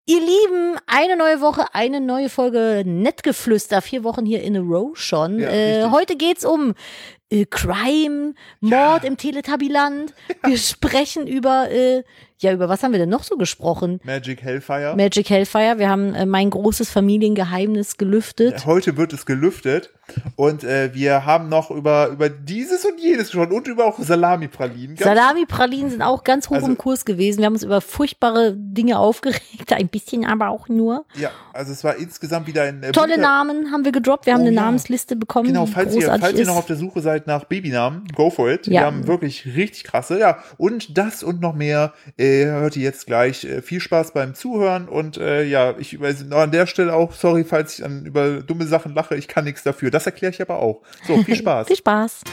Ihr Lieben, eine neue Woche, eine neue Folge Nettgeflüster, 4 Wochen hier in a row schon. Ja, heute geht's um Crime, Mord im Teletubbyland. Wir sprechen über was haben wir denn noch so gesprochen? Magic Hellfire. Wir haben mein großes Familiengeheimnis gelüftet. Heute wird es gelüftet und wir haben noch über dieses und jenes gesprochen und über auch Salami-Pralinen. Salami-Pralinen sind auch ganz hoch im Kurs gewesen. Wir haben uns über furchtbare Dinge aufgeregt, ein bisschen aber auch nur. Ja, also es war insgesamt wieder ein tolle Namen haben wir gedroppt. Wir haben eine Namensliste bekommen. Genau, falls ihr noch auf der Suche seid nach Babynamen, go for it. Wir haben wirklich richtig krasse. Ja, und das und noch mehr hört ihr jetzt gleich. Viel Spaß beim Zuhören und ich an der Stelle auch, sorry, falls ich über dumme Sachen lache, ich kann nichts dafür. Das erkläre ich aber auch. So, viel Spaß. Viel Spaß.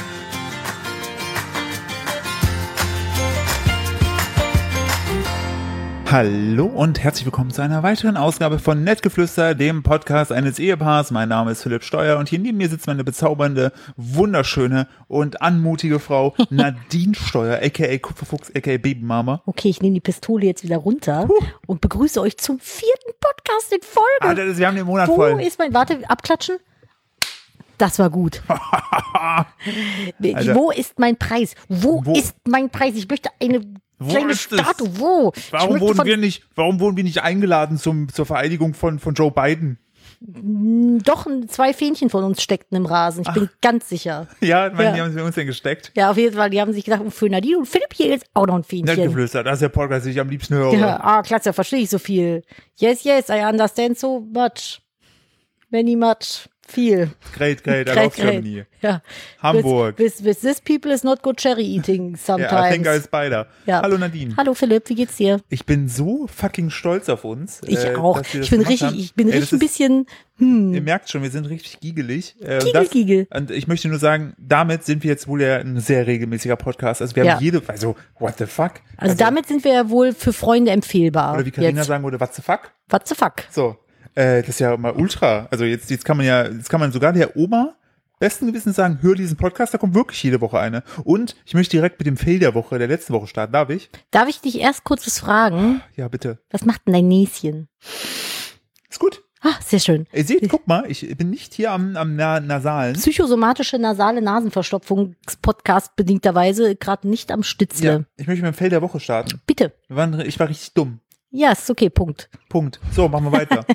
Hallo und herzlich willkommen zu einer weiteren Ausgabe von Nettgeflüster, dem Podcast eines Ehepaars. Mein Name ist Philipp Steuer und hier neben mir sitzt meine bezaubernde, wunderschöne und anmutige Frau Nadine Steuer, a.k.a. Kupferfuchs, a.k.a. Babymama. Okay, ich nehme die Pistole jetzt wieder runter und begrüße euch zum 4. Podcast in Folge. Wir haben den Monat voll. Wo ist warte, abklatschen? Das war gut. Wo ist mein Preis? Wo ist mein Preis? Ich möchte eine kleine Statue. Wo? Warum wurden wir nicht eingeladen zur Vereidigung von Joe Biden? Doch, 2 Fähnchen von uns steckten im Rasen. Ich bin ganz sicher. Ja, die haben sie bei uns denn gesteckt. Ja, auf jeden Fall. Die haben sich gedacht, für Nadine und Philipp hier jetzt auch noch ein Fähnchen. Nettgeflüster, das ist der Podcast, den ich am liebsten höre. Ja, klasse, verstehe ich so viel. Yes, I understand so much. Many much. Viel. Great, I love Germany. Ja. Hamburg. With this people is not good cherry eating sometimes. Yeah, I think I spider. Ja. Hallo Nadine. Hallo Philipp, wie geht's dir? Ich bin so fucking stolz auf uns. Ich auch. Ich bin richtig ein bisschen. Ihr merkt schon, wir sind richtig giegelig. Giegel. Und ich möchte nur sagen, damit sind wir jetzt wohl ja ein sehr regelmäßiger Podcast. Also wir haben what the fuck? Also damit sind wir ja wohl für Freunde empfehlbar. Oder wie Carina sagen würde, what the fuck? What the fuck? So. Das ist ja mal ultra. Also jetzt kann man sogar der Oma besten Gewissens sagen, hör diesen Podcast, da kommt wirklich jede Woche eine. Und ich möchte direkt mit dem Fail der letzten Woche starten. Darf ich? Darf ich dich erst kurz was fragen? Ja, bitte. Was macht denn dein Näschen? Ist gut. Ah, sehr schön. Ihr seht, guck mal, ich bin nicht hier am Nasalen. Psychosomatische nasale Nasenverstopfung, Podcast bedingterweise, gerade nicht am Stützle. Ja, ich möchte mit dem Fail der Woche starten. Bitte. Ich war richtig dumm. Ja, ist okay, Punkt. So, machen wir weiter.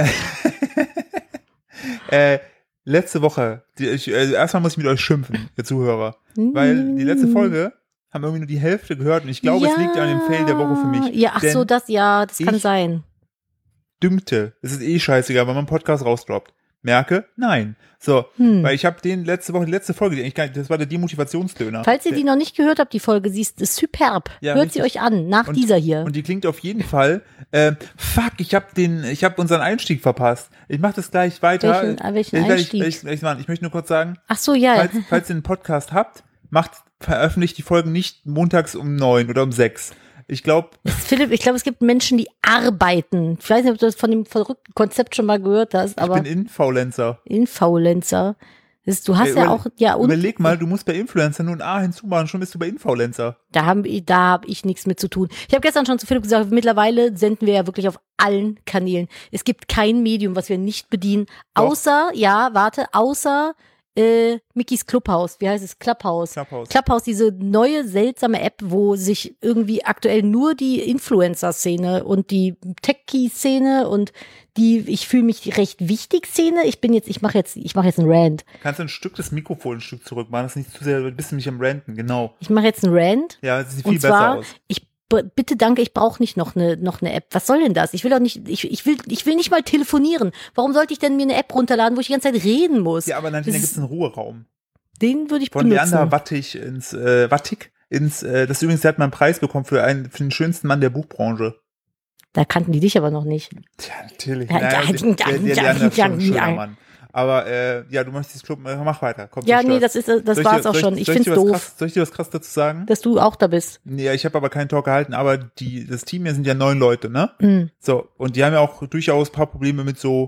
Letzte Woche, erstmal muss ich mit euch schimpfen, ihr Zuhörer, weil die letzte Folge haben irgendwie nur die Hälfte gehört und ich glaube, es liegt an dem Fail der Woche für mich. Ja, das kann sein. Dünkte, es ist scheißegal, wenn man einen Podcast rausdroppt. Merke, nein. So, weil ich habe die letzte Folge, das war der Demotivationsdöner. Falls ihr die noch nicht gehört habt, die Folge, sie ist superb. Ja, hört sie euch an, nach dieser hier. Und die klingt auf jeden Fall, ich habe unseren Einstieg verpasst. Ich mache das gleich weiter. Welchen Einstieg? Ich möchte nur kurz sagen. Ach so, ja. Falls ihr einen Podcast habt, veröffentlicht die Folgen nicht montags um 9 oder um 6. Philipp, es gibt Menschen, die arbeiten. Ich weiß nicht, ob du das von dem verrückten Konzept schon mal gehört hast, aber. Ich bin Infaulencer. Du hast überleg mal, du musst bei Influencer nur ein A hinzumachen, schon bist du bei Infaulencer. Da hab ich nichts mit zu tun. Ich habe gestern schon zu Philipp gesagt, mittlerweile senden wir ja wirklich auf allen Kanälen. Es gibt kein Medium, was wir nicht bedienen, außer Mickys Clubhouse, wie heißt es? Clubhouse, diese neue seltsame App, wo sich irgendwie aktuell nur die Influencer-Szene und die Techie-Szene und die ich fühle mich recht wichtig Szene. Ich mache jetzt einen Rant. Kannst du das Mikrofon ein Stück zurück machen, das ist nicht zu sehr, du bist nämlich am Ranten, genau. Ich mache jetzt einen Rant. Ja, das sieht viel besser aus. Bitte danke, ich brauche nicht noch eine App. Was soll denn das? Ich will will nicht mal telefonieren. Warum sollte ich denn mir eine App runterladen, wo ich die ganze Zeit reden muss? Ja, aber dann gibt es einen Ruheraum. Den würde ich benutzen. Von benutzen. Leander Wattig das übrigens, der hat mal einen Preis bekommen für den schönsten Mann der Buchbranche. Da kannten die dich aber noch nicht. Ja, natürlich. Der Leander ist schon ein schöner Mann. Aber du möchtest Club, mach weiter. Komm, ja, nee, das war's auch schon. Ich find's doof. Soll ich dir was krass dazu sagen? Dass du auch da bist. Nee, ich habe aber keinen Talk gehalten, aber das Team hier sind ja 9 Leute, ne? So, und die haben ja auch durchaus ein paar Probleme mit so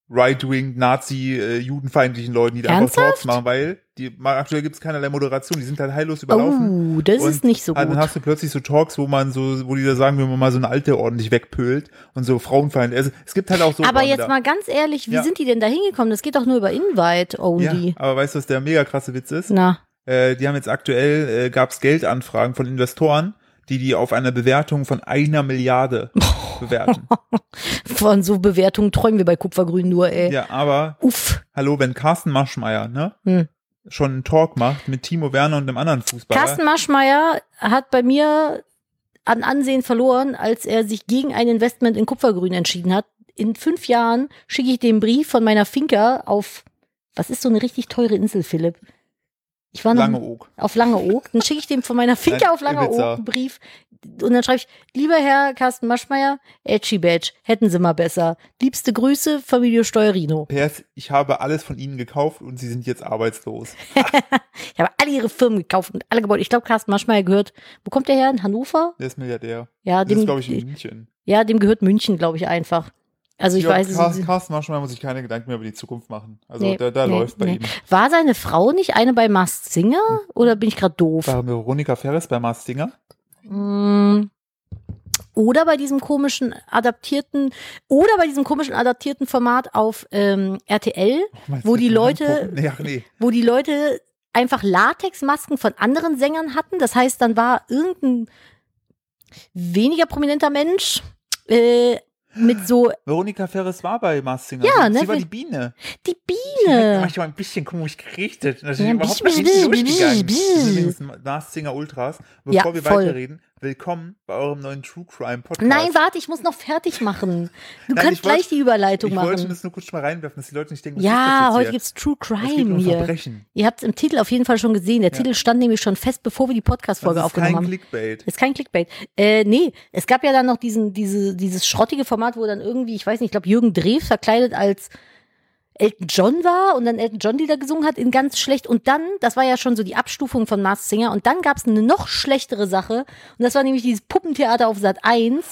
right-wing, Nazi, judenfeindlichen Leuten, die da einfach Talks machen, weil aktuell gibt es keinerlei Moderation, die sind halt heillos überlaufen. Oh, das ist nicht so gut. Dann hast du plötzlich so Talks, wo die da sagen, wenn man mal so eine Alte ordentlich wegpölt und so frauenfeindlich. Also, es gibt halt auch so. Aber jetzt mal ganz ehrlich, wie sind die denn da hingekommen? Das geht doch nur über Invite only. Ja, aber weißt du, was der mega krasse Witz ist? Na. Die haben jetzt aktuell, gab es Geldanfragen von Investoren, die auf eine Bewertung von 1 Milliarde bewerten. Von so Bewertungen träumen wir bei Kupfergrün nur, ey. Ja, aber hallo, wenn Carsten Maschmeyer, ne, schon einen Talk macht mit Timo Werner und einem anderen Fußballer. Carsten Maschmeyer hat bei mir an Ansehen verloren, als er sich gegen ein Investment in Kupfergrün entschieden hat. In 5 Jahren schicke ich den Brief von meiner Finca auf, was ist so eine richtig teure Insel, Philipp? Ich war noch Langeoog. Auf Langeoog. Dann schicke ich dem von meiner Finca auf Langeoog einen Brief. Und dann schreibe ich, lieber Herr Carsten Maschmeyer, Edgy Badge, hätten Sie mal besser. Liebste Grüße, Familie Steuerino. PS, ich habe alles von Ihnen gekauft und Sie sind jetzt arbeitslos. Ich habe alle Ihre Firmen gekauft und alle Gebäude. Ich glaube, Carsten Maschmeyer gehört, wo kommt der her? In Hannover? Der ist Milliardär. Ja, das ist, glaube ich, in München. Ja, dem gehört München, glaube ich, einfach. Also ich weiß es. Carsten Maschmeyer muss sich keine Gedanken mehr über die Zukunft machen. Also da läuft bei ihm. War seine Frau nicht eine bei Masked Singer? Oder bin ich gerade doof? War Veronika Ferres bei Masked Singer? Oder bei diesem komischen adaptierten Format auf RTL, wo die Leute einfach Latexmasken von anderen Sängern hatten. Das heißt, dann war irgendein weniger prominenter Mensch mit so. Veronika Ferres war bei Masked Singer. Ja, sie war die Biene. Die Biene. Die hat manchmal ein bisschen komisch gerichtet. Das ist überhaupt nicht durchgegangen. Das sind übrigens Masked Singer Ultras. Bevor wir weiterreden, willkommen bei eurem neuen True Crime Podcast. Nein, warte, ich muss noch fertig machen. Du kannst gleich die Überleitung machen. Ich wollte das nur kurz mal reinwerfen, dass die Leute nicht denken, was ja, ist das heute gibt's True Crime es geht um hier. Verbrechen. Ihr habt es im Titel auf jeden Fall schon gesehen. Der Titel stand nämlich schon fest, bevor wir die Podcast-Folge aufgenommen haben. Das ist kein Clickbait. Ist kein Clickbait. Nee, es gab ja dann noch dieses schrottige Format, wo dann irgendwie, ich weiß nicht, ich glaube Jürgen Drews verkleidet als Elton John war und dann Elton John Lieder gesungen hat in ganz schlecht und dann, das war ja schon so die Abstufung von Masked Singer und dann gab es eine noch schlechtere Sache und das war nämlich dieses Puppentheater auf Sat 1.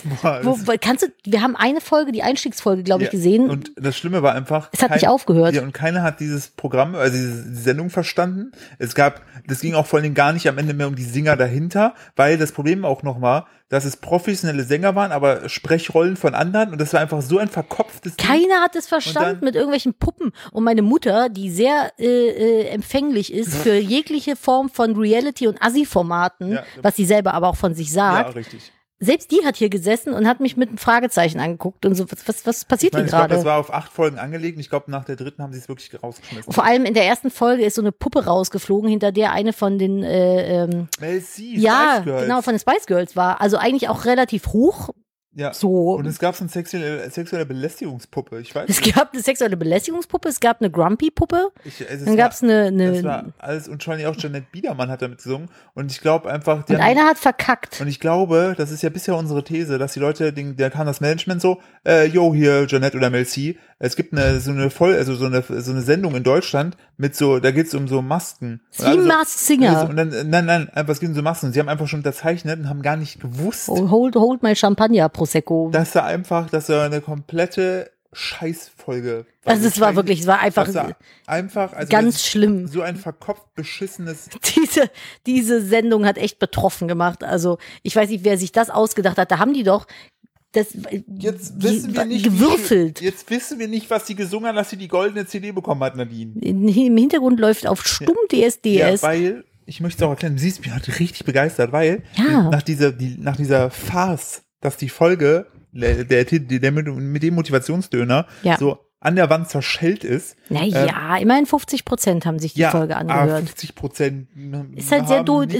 Wir haben eine Folge, die Einstiegsfolge, glaube ich, gesehen. Und das Schlimme war einfach, es hat nicht aufgehört. Ja, und keiner hat dieses Programm, also diese Sendung verstanden. Das ging auch vor allen Dingen gar nicht am Ende mehr um die Singer dahinter, weil das Problem auch noch war, dass es professionelle Sänger waren, aber Sprechrollen von anderen und das war einfach so ein verkopftes Ding. Keiner hat es verstanden mit irgendwelchen Puppen und meine Mutter, die sehr empfänglich ist für jegliche Form von Reality- und Assi-Formaten, was sie selber aber auch von sich sagt. Ja, richtig. Selbst die hat hier gesessen und hat mich mit einem Fragezeichen angeguckt und so, was passiert hier gerade? Ich glaube, das war auf 8 Folgen angelegt und ich glaube, nach der 3. haben sie es wirklich rausgeschmissen. Vor allem in der ersten Folge ist so eine Puppe rausgeflogen, hinter der eine von den Mel C, ja, genau, von den Spice Girls war. Also eigentlich auch relativ hoch. Ja, so. Und es gab so eine sexuelle Belästigungspuppe, ich weiß nicht. Es gab eine sexuelle Belästigungspuppe, es gab eine Grumpy-Puppe, dann gab es eine das war alles, und schon auch Janette Biedermann hat damit gesungen und ich glaube einfach... Und einer hat verkackt. Und ich glaube, das ist ja bisher unsere These, dass die Leute, da kam das Management so, hier, Janette oder Mel C, es gibt so eine Sendung in Deutschland mit so, da geht's um so Masken. Masked Singer. Und dann, nein, einfach, es geht um so Masken. Sie haben einfach schon unterzeichnet und haben gar nicht gewusst. Hold my Champagner, Prosecco. Das war eine komplette Scheißfolge. Also es war einfach also ganz schlimm. So ein verkopft beschissenes. Diese Sendung hat echt betroffen gemacht. Also ich weiß nicht, wer sich das ausgedacht hat. Da haben die doch jetzt wissen wir nicht, gewürfelt. Jetzt wissen wir nicht, was sie gesungen hat, dass sie die goldene CD bekommen hat, Nadine. Im Hintergrund läuft auf stumm DSDS. Ja, weil, ich möchte es auch erklären, du siehst, mich hat richtig begeistert, weil nach dieser Farce, dass die Folge, der mit dem Motivationsdöner, so an der Wand zerschellt ist. Naja, immerhin 50% haben sich die Folge angehört. 50% ist halt sehr doof.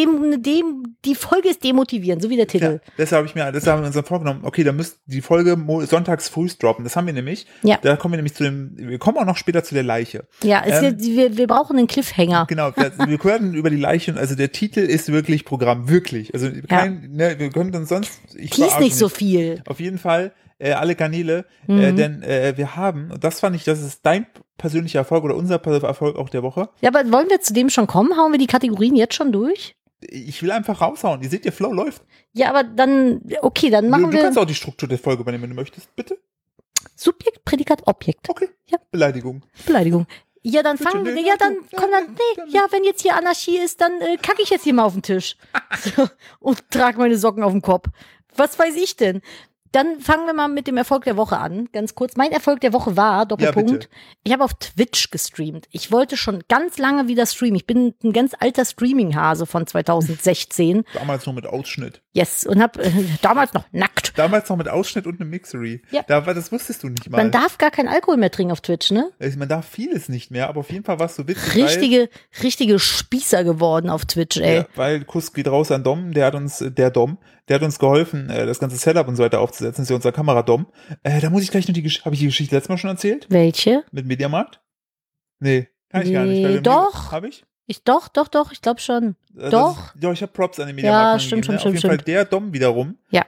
Die Folge ist demotivierend, so wie der Titel. Ja, deshalb haben wir uns dann vorgenommen, okay, da müsst die Folge sonntags früh droppen. Das haben wir nämlich. Ja. Da kommen wir nämlich wir kommen auch noch später zu der Leiche. Ja, wir brauchen einen Cliffhanger. Genau, wir hören über die Leiche, also der Titel ist wirklich Programm, wirklich. Also wir können dann sonst... Lies nicht so viel. Auf jeden Fall. Alle Kanäle, denn wir haben, und das ist dein persönlicher Erfolg oder unser Erfolg auch der Woche. Ja, aber wollen wir zu dem schon kommen? Hauen wir die Kategorien jetzt schon durch? Ich will einfach raushauen. Ihr seht, der Flow läuft. Ja, aber dann, okay, dann machen wir... Du kannst auch die Struktur der Folge übernehmen, wenn du möchtest, bitte. Subjekt, Prädikat, Objekt. Okay. Ja. Beleidigung. Ja, dann fangen wir, wenn jetzt hier Anarchie ist, dann kacke ich jetzt hier mal auf den Tisch. So, und trage meine Socken auf den Kopf. Was weiß ich denn? Dann fangen wir mal mit dem Erfolg der Woche an. Ganz kurz. Mein Erfolg der Woche war, Doppelpunkt, ich habe auf Twitch gestreamt. Ich wollte schon ganz lange wieder streamen. Ich bin ein ganz alter Streaming-Hase von 2016. Damals noch mit Ausschnitt. Yes. Und habe damals noch nackt. Damals noch mit Ausschnitt und einem Mixery. Ja. Das wusstest du nicht mal. Man darf gar keinen Alkohol mehr trinken auf Twitch, ne? Man darf vieles nicht mehr, aber auf jeden Fall warst du witzig. Richtige Spießer geworden auf Twitch, ey. Ja, weil Kuss geht raus an Dom, der hat uns geholfen, das ganze Setup und so weiter aufzusetzen. Das ist ja unser Kameradom. Da muss ich gleich noch habe ich die Geschichte letztes Mal schon erzählt? Welche? Mit Mediamarkt? Nee, kann ich gar nicht. Doch. Habe ich? Doch, ich glaube schon. Doch. Ich habe Props an den Mediamarkt. Ja, stimmt. Auf jeden Fall der Dom wiederum. Ja.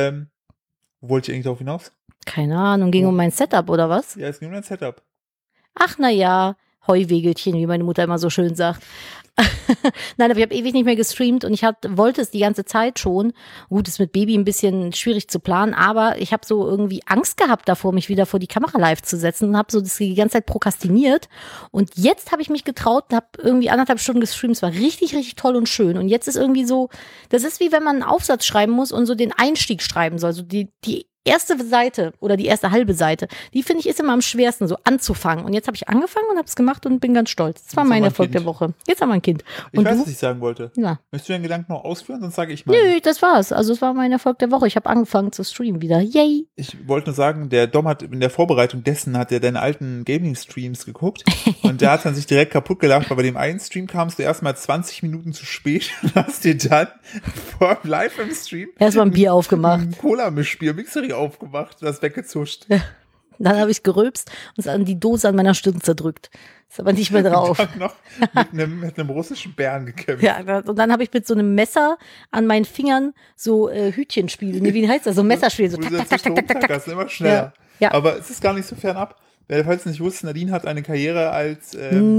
Wo wollte ich eigentlich darauf hinaus? Keine Ahnung, ging um mein Setup oder was? Ja, es ging um dein Setup. Ach, naja, Heuwegelchen, wie meine Mutter immer so schön sagt. Nein, aber ich habe ewig nicht mehr gestreamt und ich wollte es die ganze Zeit schon. Gut, ist mit Baby ein bisschen schwierig zu planen, aber ich habe so irgendwie Angst gehabt davor, mich wieder vor die Kamera live zu setzen und habe so das die ganze Zeit prokrastiniert. Und jetzt habe ich mich getraut und habe irgendwie 1,5 Stunden gestreamt. Es war richtig, richtig toll und schön. Und jetzt ist irgendwie so, das ist wie wenn man einen Aufsatz schreiben muss und so den Einstieg schreiben soll. So die erste Seite oder die erste halbe Seite, die finde ich ist immer am schwersten, so anzufangen. Und jetzt habe ich angefangen und habe es gemacht und bin ganz stolz. Das war mein Erfolg der Woche. Jetzt haben wir ein Kind. Und ich weiß, was ich sagen wollte. Ja. Möchtest du deinen Gedanken noch ausführen? Sonst sage ich mal. Nö, das war's. Also es war mein Erfolg der Woche. Ich habe angefangen zu streamen wieder. Yay. Ich wollte nur sagen, der Dom hat in der Vorbereitung dessen hat er deine alten Gaming-Streams geguckt und der hat dann sich direkt kaputt gelacht, weil bei dem einen Stream kamst du erstmal 20 Minuten zu spät und hast dir dann live im Stream erstmal ein Bier aufgemacht. Ein Cola-Mischbier, Mixery aufgemacht, das weggezuscht. Ja. Dann habe ich gerülpst und an die Dose an meiner Stirn zerdrückt. Ist aber nicht mehr drauf. Und dann noch mit einem russischen Bären gekämpft. Ja, und dann habe ich mit so einem Messer an meinen Fingern so Hütchenspiele. Nee, wie heißt das? So Messerspiele. So tak. Das ist immer schneller. Ja. Aber es ist gar nicht so fernab. Falls nicht wusste, Nadine hat eine Karriere als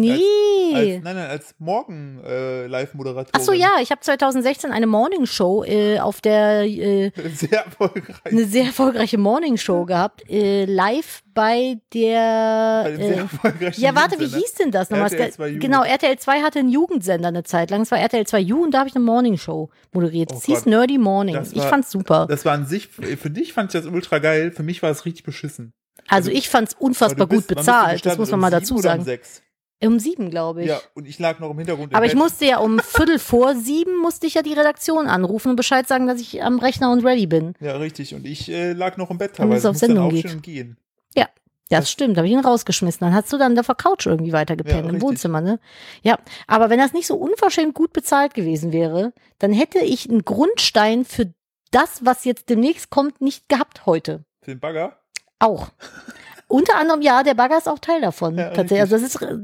Morgen-Live-Moderatorin. Ach so, ja, ich habe 2016 eine Morningshow auf der eine sehr erfolgreiche Morningshow gehabt, live bei der sehr erfolgreichen wie hieß denn das nochmal? RTL 2 Jugend. Genau, RTL 2 hatte einen Jugendsender eine Zeit lang. Es war RTL 2 Jugend, da habe ich eine Morningshow moderiert. Das hieß Nerdy Morning. Ich fand's super. Das war an sich, für dich fand ich das ultra geil, für mich war es richtig beschissen. Also ich fand's unfassbar gut bezahlt, das muss man mal dazu sagen. Um 7, glaube ich. Ja, und ich lag noch im Hintergrund. Aber ich musste ja um 6:45 musste ich ja die Redaktion anrufen und Bescheid sagen, dass ich am Rechner und ready bin. Ja, richtig. Und ich lag noch im Bett, weil es auf Sendung geht. Und gehen. Ja, das stimmt. Da habe ich ihn rausgeschmissen. Dann hast du dann auf der Couch irgendwie weitergepennt, im Wohnzimmer, ne? Ja, aber wenn das nicht so unverschämt gut bezahlt gewesen wäre, dann hätte ich einen Grundstein für das, was jetzt demnächst kommt, nicht gehabt heute. Für den Bagger? Auch. Unter anderem, ja, der Bagger ist auch Teil davon. Ja, tatsächlich. Also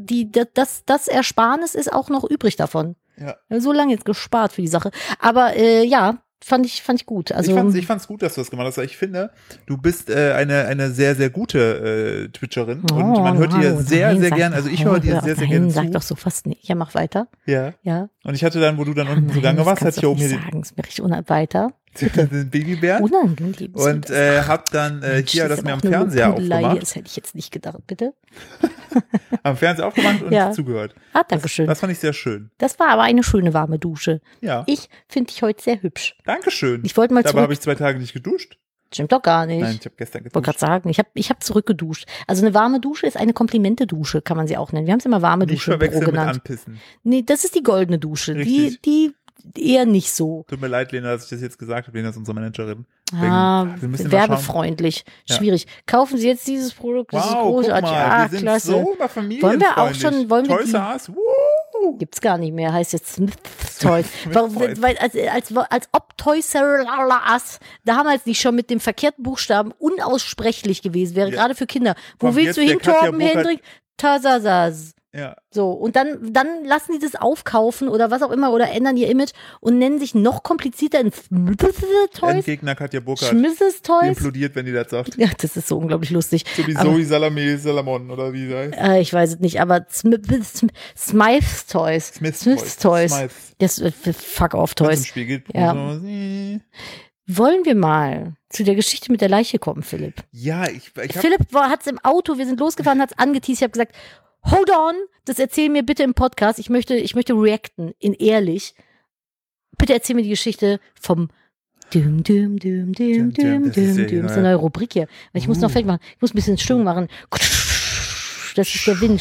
das Ersparnis ist auch noch übrig davon. Ja. So lange jetzt gespart für die Sache. Aber fand ich gut. Also ich fand's gut, dass du das gemacht hast. Ich finde, du bist eine sehr, sehr gute Twitcherin. Und man hört dir sehr, sehr gern, also ich höre dir sehr, sehr gerne zu. Sag doch so fast nicht. Ja, mach weiter. Ja. Und ich hatte dann, wo du dann unten zugange warst, hatte ich oben hier sagen, ist mir richtig weiter. den Babybären. Unangenehm. Und hab dann hier das mir am Fernseher aufgemacht. Das hätte ich jetzt nicht gedacht, bitte. Am Fernseher aufgemacht und zugehört. Danke schön. Das fand ich sehr schön. Das war aber eine schöne warme Dusche. Ja. Ich finde dich heute sehr hübsch. Dankeschön. Ich wollte mal Dabei habe ich 2 Tage nicht geduscht. Stimmt doch gar nicht. Nein, ich habe gestern geduscht. Ich wollte gerade sagen, ich hab zurückgeduscht. Also eine warme Dusche ist eine Komplimente-Dusche, kann man sie auch nennen. Wir haben es immer warme Dusche genannt. Mit anpissen. Nee, das ist die goldene Dusche. Richtig. Die eher nicht so. Tut mir leid, Lena, dass ich das jetzt gesagt habe. Lena ist unsere Managerin. Werbefreundlich. Schwierig. Kaufen Sie jetzt dieses Produkt, das ist großartig. Wir sind klasse. So familienfreundlich. Wollen wir auch schon, Toys R Us, gibt's gar nicht mehr, heißt jetzt Smith Toys. Weil als ob Toys R Us damals nicht schon mit dem verkehrten Buchstaben unaussprechlich gewesen wäre, gerade für Kinder. Wo willst du hin, Torben, Hendrik? Tasasas. Ja. So, und dann lassen die das aufkaufen oder was auch immer oder ändern ihr Image und nennen sich noch komplizierter in Toys. Endgegner Katja Burkhardt. Schmisses Toys. Implodiert, wenn die das sagt. Ja, das ist so unglaublich lustig. So wie Zoe Salamon oder wie das heißt. Ich weiß es nicht, aber Smith's Toys. Smith's Toys. Das Fuck off Toys. Im Spiel geht. Ja. Wollen wir mal zu der Geschichte mit der Leiche kommen, Philipp. Ja, Philipp hat es im Auto, wir sind losgefahren, hat es angeteased, ich habe gesagt, hold on, das erzähl mir bitte im Podcast, ich möchte reacten, in ehrlich. Bitte erzähl mir die Geschichte vom Düm, düm, düm, düm, düm, düm, düm. Das ist eine neue Rubrik hier. Ich muss noch fertig machen. Ich muss ein bisschen Stimmung machen. Das ist der Wind.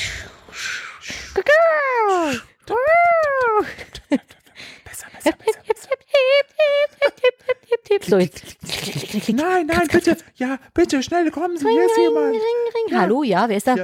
So, nein, bitte. Ja, bitte, schnell, kommen Sie, hier ist jemand. Hallo, ja, wer ist da?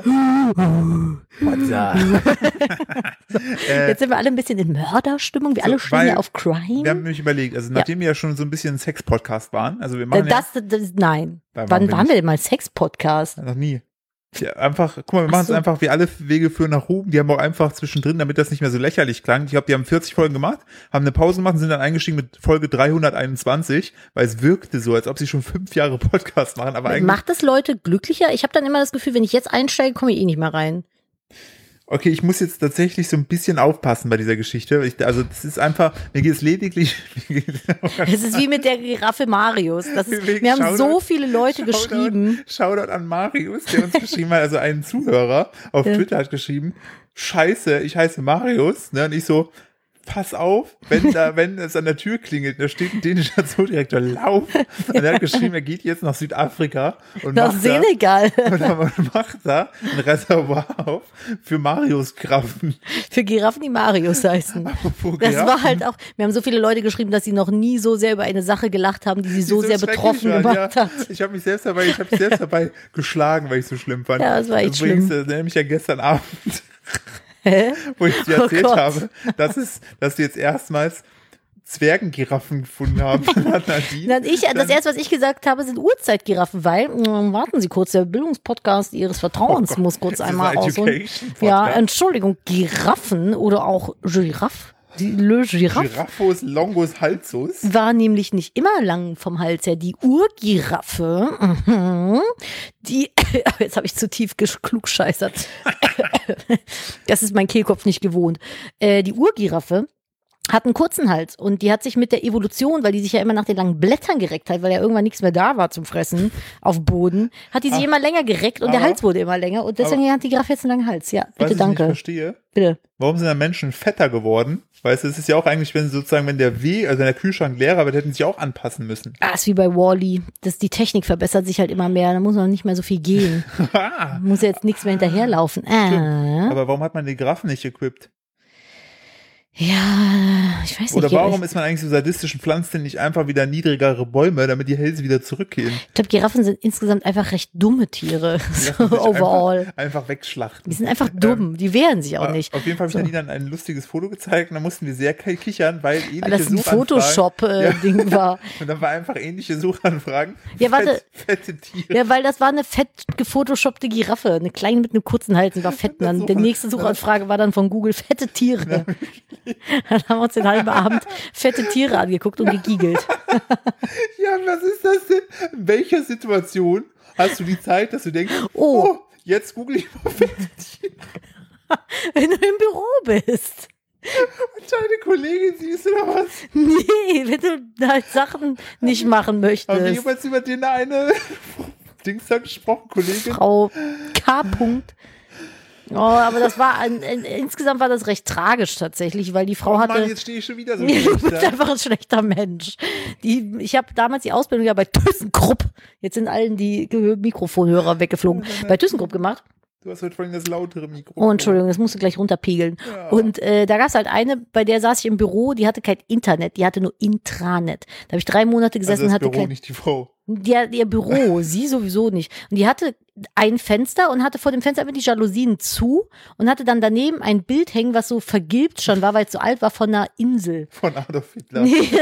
Jetzt sind wir alle ein bisschen in Mörderstimmung. Wir alle stehen ja auf Crime. Wir haben nämlich überlegt, also nachdem wir ja schon so ein bisschen ein Sex-Podcast waren, also wir machen nein. Wann waren wir denn mal Sex-Podcast? Noch nie. Ja, einfach, guck mal, wir machen es einfach, wie alle Wege führen nach Ruhm. Die haben auch einfach zwischendrin, damit das nicht mehr so lächerlich klang. Ich glaube, die haben 40 Folgen gemacht, haben eine Pause gemacht und sind dann eingestiegen mit Folge 321, weil es wirkte so, als ob sie schon 5 Jahre Podcast machen. Aber eigentlich macht das Leute glücklicher? Ich habe dann immer das Gefühl, wenn ich jetzt einsteige, komme ich nicht mehr rein. Okay, ich muss jetzt tatsächlich so ein bisschen aufpassen bei dieser Geschichte. Also das ist einfach, mir geht es lediglich. Es ist wie mit der Giraffe Marius. Wir haben so viele Leute geschrieben. Shoutout an Marius, der uns geschrieben hat, also einen Zuhörer auf Twitter hat geschrieben, Scheiße, ich heiße Marius. Ne? Und ich so, pass auf, wenn es an der Tür klingelt, da steht ein dänischer Zoodirektor, lauf. Und er hat geschrieben, er geht jetzt nach Südafrika und nach Senegal. Macht da ein Reservoir auf für Marius-Giraffen. Für Giraffen, die Marius heißen. Das war halt auch, wir haben so viele Leute geschrieben, dass sie noch nie so sehr über eine Sache gelacht haben, die sie so sehr betroffen gemacht hat. Ich habe mich selbst dabei geschlagen, weil ich so schlimm fand. Ja, das war echt schlimm. Nämlich ja gestern Abend. Wo ich dir erzählt habe, dass die jetzt erstmals Zwergengiraffen gefunden haben. Das erste, was ich gesagt habe, sind Urzeitgiraffen, weil, warten Sie kurz, der Bildungspodcast Ihres Vertrauens muss kurz einmal ausholen. Ja, Entschuldigung, Giraffen oder auch Giraffe. Giraffus longus halsus. War nämlich nicht immer lang vom Hals her. Die Urgiraffe, jetzt habe ich zu tief klugscheißert. Das ist mein Kehlkopf nicht gewohnt. Die Urgiraffe hat einen kurzen Hals und die hat sich mit der Evolution, weil die sich ja immer nach den langen Blättern gereckt hat, weil ja irgendwann nichts mehr da war zum Fressen auf dem Boden, hat die sich immer länger gereckt und der Hals wurde immer länger und deswegen hat die Giraffe jetzt einen langen Hals. Ja, bitte, danke. Ich verstehe. Bitte. Warum sind da Menschen fetter geworden? Weißt du, es ist ja auch eigentlich, wenn der Kühlschrank leer wird, hätten sie sich auch anpassen müssen. Ist wie bei Wall-E. Die Technik verbessert sich halt immer mehr, da muss man nicht mehr so viel gehen. Muss jetzt nichts mehr hinterherlaufen. Aber warum hat man die Giraffen nicht equipped? Ja, ich weiß nicht. Oder warum ist man eigentlich so sadistisch und pflanzt denn nicht einfach wieder niedrigere Bäume, damit die Hälse wieder zurückgehen? Ich glaube, Giraffen sind insgesamt einfach recht dumme Tiere. So overall. Einfach wegschlachten. Die sind einfach dumm. Die wehren sich auch nicht. Auf jeden Fall habe ich dann ein lustiges Foto gezeigt und da mussten wir sehr kichern, weil das ein Photoshop-Ding war. Und dann war einfach ähnliche Suchanfragen. Ja, warte. Fette Tiere. Ja, weil das war eine fett gefotoshoppte Giraffe. Eine kleine mit einem kurzen Hals und war fett. Die nächste Suchanfrage war dann von Google fette Tiere. Dann haben wir uns den halben Abend fette Tiere angeguckt und gegiegelt. Ja, was ist das denn? In welcher Situation hast du die Zeit, dass du denkst, jetzt google ich mal fette Tiere? Wenn du im Büro bist. Und deine Kollegin siehst oder was? Nee, wenn du halt Sachen nicht machen möchtest. Haben wir jemals über den eine Dings da gesprochen, Kollegin? Frau K. Aber das war insgesamt war das recht tragisch tatsächlich, weil die Frau hatte. Mann, jetzt stehe ich schon wieder so. Du bist einfach ein schlechter Mensch. Ich habe damals die Ausbildung ja bei ThyssenKrupp. Jetzt sind allen die Mikrofonhörer weggeflogen. Bei ThyssenKrupp gemacht. Du hast heute vorhin das lautere Mikro. Oh, Entschuldigung, das musst du gleich runterpegeln. Ja. Und da gab es halt eine, bei der saß ich im Büro, die hatte kein Internet, die hatte nur Intranet. Da habe ich 3 Monate gesessen und hatte Büro, nicht die Frau. Ihr Büro, sie sowieso nicht. Und die hatte ein Fenster und hatte vor dem Fenster immer die Jalousien zu und hatte dann daneben ein Bild hängen, was so vergilbt schon war, weil es so alt war, von einer Insel. Von Adolf Hitler.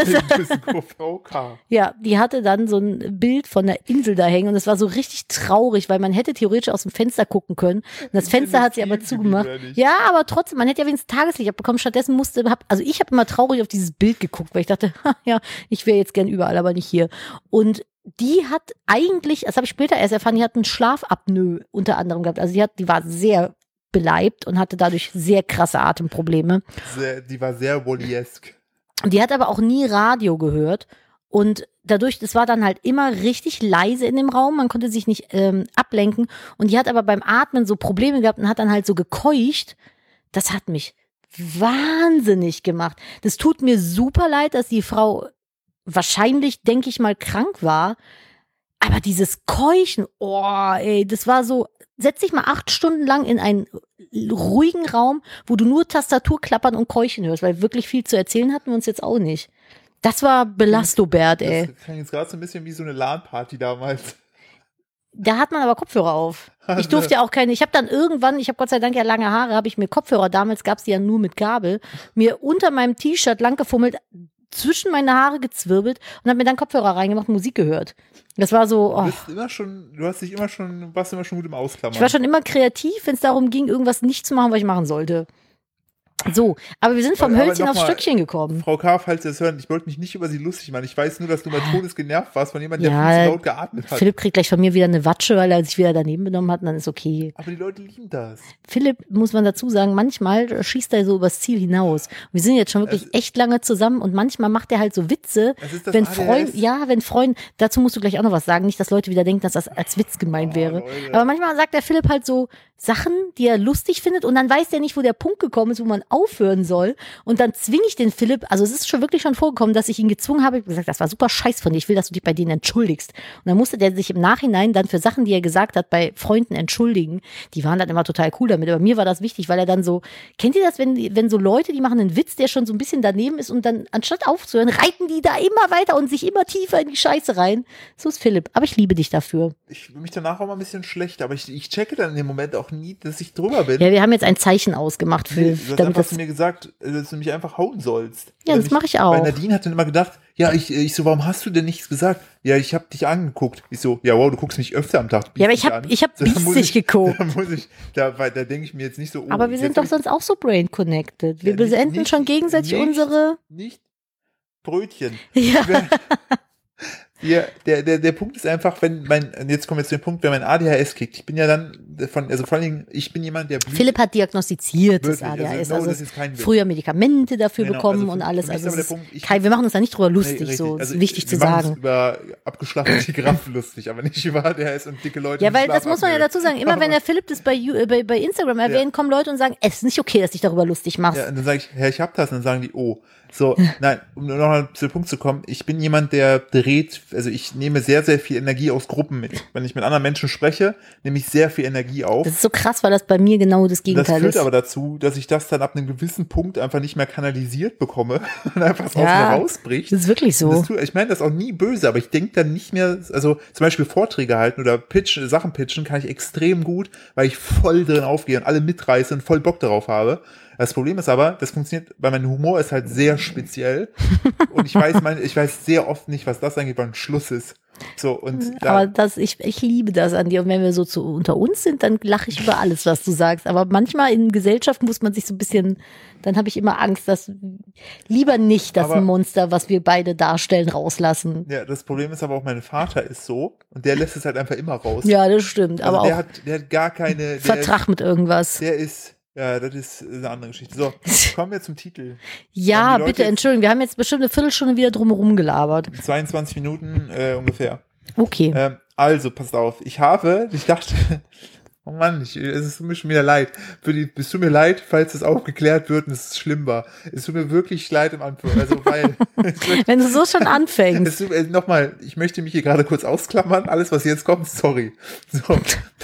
Ja, die hatte dann so ein Bild von einer Insel da hängen und es war so richtig traurig, weil man hätte theoretisch aus dem Fenster gucken können. Und das Fenster hat sie aber zugemacht. Ja, aber trotzdem, man hätte ja wenigstens Tageslicht abbekommen. Stattdessen ich habe immer traurig auf dieses Bild geguckt, weil ich dachte, ja, ich wäre jetzt gern überall, aber nicht hier. Und die hat eigentlich, das habe ich später erst erfahren, die hat einen Schlafapnoe unter anderem gehabt. Also die war sehr beleibt und hatte dadurch sehr krasse Atemprobleme. Die war sehr Wall-E-esk. Die hat aber auch nie Radio gehört. Und dadurch, das war dann halt immer richtig leise in dem Raum, man konnte sich nicht ablenken. Und die hat aber beim Atmen so Probleme gehabt und hat dann halt so gekeucht. Das hat mich wahnsinnig gemacht. Das tut mir super leid, dass die Frau wahrscheinlich, denke ich mal, krank war. Aber dieses Keuchen, das war so, setz dich mal 8 Stunden lang in einen ruhigen Raum, wo du nur Tastatur klappern und Keuchen hörst, weil wirklich viel zu erzählen hatten wir uns jetzt auch nicht. Das war Belastobert, ey. Das klingt jetzt gerade so ein bisschen wie so eine LAN-Party damals. Da hat man aber Kopfhörer auf. Ich durfte ja auch keine, ich habe Gott sei Dank ja lange Haare, habe ich mir Kopfhörer, damals gab es die ja nur mit Gabel, mir unter meinem T-Shirt lang gefummelt, zwischen meine Haare gezwirbelt und habe mir dann Kopfhörer reingemacht und Musik gehört. Das war so, warst immer schon gut im Ausklammern. Ich war schon immer kreativ, wenn es darum ging, irgendwas nicht zu machen, was ich machen sollte. So, aber wir sind vom Hölzchen aufs Stöckchen gekommen. Frau K., falls Sie das hören, ich wollte mich nicht über Sie lustig machen. Ich weiß nur, dass du mal todesgenervt warst von jemandem, der viel zu laut geatmet hat. Philipp kriegt gleich von mir wieder eine Watsche, weil er sich wieder daneben benommen hat und dann ist okay. Aber die Leute lieben das. Philipp, muss man dazu sagen, manchmal schießt er so übers Ziel hinaus. Wir sind jetzt schon wirklich echt lange zusammen und manchmal macht er halt so Witze, wenn Freunde, dazu musst du gleich auch noch was sagen, nicht, dass Leute wieder denken, dass das als Witz gemeint wäre. Leute. Aber manchmal sagt der Philipp halt so Sachen, die er lustig findet und dann weiß er nicht, wo der Punkt gekommen ist, wo man aufhören soll und dann zwinge ich den Philipp, also es ist schon wirklich schon vorgekommen, dass ich ihn gezwungen habe, ich habe gesagt, das war super scheiß von dir, ich will, dass du dich bei denen entschuldigst. Und dann musste der sich im Nachhinein dann für Sachen, die er gesagt hat, bei Freunden entschuldigen. Die waren dann immer total cool damit, aber mir war das wichtig, weil er dann so, kennt ihr das, wenn so Leute, die machen einen Witz, der schon so ein bisschen daneben ist und dann anstatt aufzuhören, reiten die da immer weiter und sich immer tiefer in die Scheiße rein. So ist Philipp, aber ich liebe dich dafür. Ich fühle mich danach auch mal ein bisschen schlecht, aber ich checke dann in dem Moment auch nie, dass ich drüber bin. Ja, wir haben jetzt ein Zeichen ausgemacht für, damit hast du mir gesagt, dass du mich einfach hauen sollst. Ja, das mache ich auch. Weil Nadine hat dann immer gedacht, ja, ich so, warum hast du denn nichts gesagt? Ja, ich habe dich angeguckt. Ich so, ja, wow, du guckst mich öfter am Tag. Ja, aber ich hab biestig geguckt. Da denke ich mir jetzt nicht so, aber wir sind doch sonst auch so brain connected. Wir beenden schon gegenseitig unsere... Nicht Brötchen. Ja. Der Punkt ist einfach, jetzt kommen wir zu dem Punkt, wenn mein ADHS kickt. Ich bin ja dann vor allen Dingen, ich bin jemand, der blüht. Philipp hat diagnostiziert das ADHS, also früher Medikamente dafür bekommen und alles. Also wir machen uns da nicht drüber lustig, ist wichtig zu sagen. Wir machen uns über abgeschlachtete Giraffen lustig, aber nicht über ADHS und dicke Leute. Ja, weil das muss man ja dazu sagen, immer wenn der Philipp das bei Instagram erwähnt, kommen Leute und sagen, es ist nicht okay, dass du dich darüber lustig machst. Ja, und dann sage ich, ich hab das, und dann sagen die, oh. So, nein, um noch mal zu dem Punkt zu kommen, ich bin jemand, der ich nehme sehr, sehr viel Energie aus Gruppen mit. Wenn ich mit anderen Menschen spreche, nehme ich sehr viel Energie auf. Das ist so krass, weil das bei mir genau das Gegenteil ist. Das führt aber dazu, dass ich das dann ab einem gewissen Punkt einfach nicht mehr kanalisiert bekomme und einfach aus mir rausbricht. Das ist wirklich so. Ich meine das auch nie böse, aber ich denke dann nicht mehr, also zum Beispiel Vorträge halten oder Sachen pitchen kann ich extrem gut, weil ich voll drin aufgehe und alle mitreiße und voll Bock darauf habe. Das Problem ist aber, das funktioniert, weil mein Humor ist halt sehr speziell und ich weiß sehr oft nicht, was das angeht, wann Schluss ist. So, und aber ich liebe das an dir und wenn wir so unter uns sind, dann lache ich über alles, was du sagst, aber manchmal in Gesellschaft muss man sich so ein bisschen, dann habe ich immer Angst, dass lieber nicht das Monster, was wir beide darstellen, rauslassen. Ja, das Problem ist aber auch, mein Vater ist so und der lässt es halt einfach immer raus. Ja, das stimmt, also aber der hat gar keine Vertrag mit irgendwas. Ja, das ist eine andere Geschichte. So, kommen wir zum Titel. Ja, bitte, Entschuldigung, wir haben jetzt bestimmt eine Viertelstunde wieder drumherum gelabert. 22 Minuten ungefähr. Okay. Also, passt auf. Ich dachte, oh Mann, es ist mir schon wieder leid. Es tut mir leid, falls es aufgeklärt wird und es schlimm war. Es tut mir wirklich leid im Anfang. Also, weil. Wenn du so schon anfängst. Nochmal, ich möchte mich hier gerade kurz ausklammern. Alles, was jetzt kommt, sorry. So.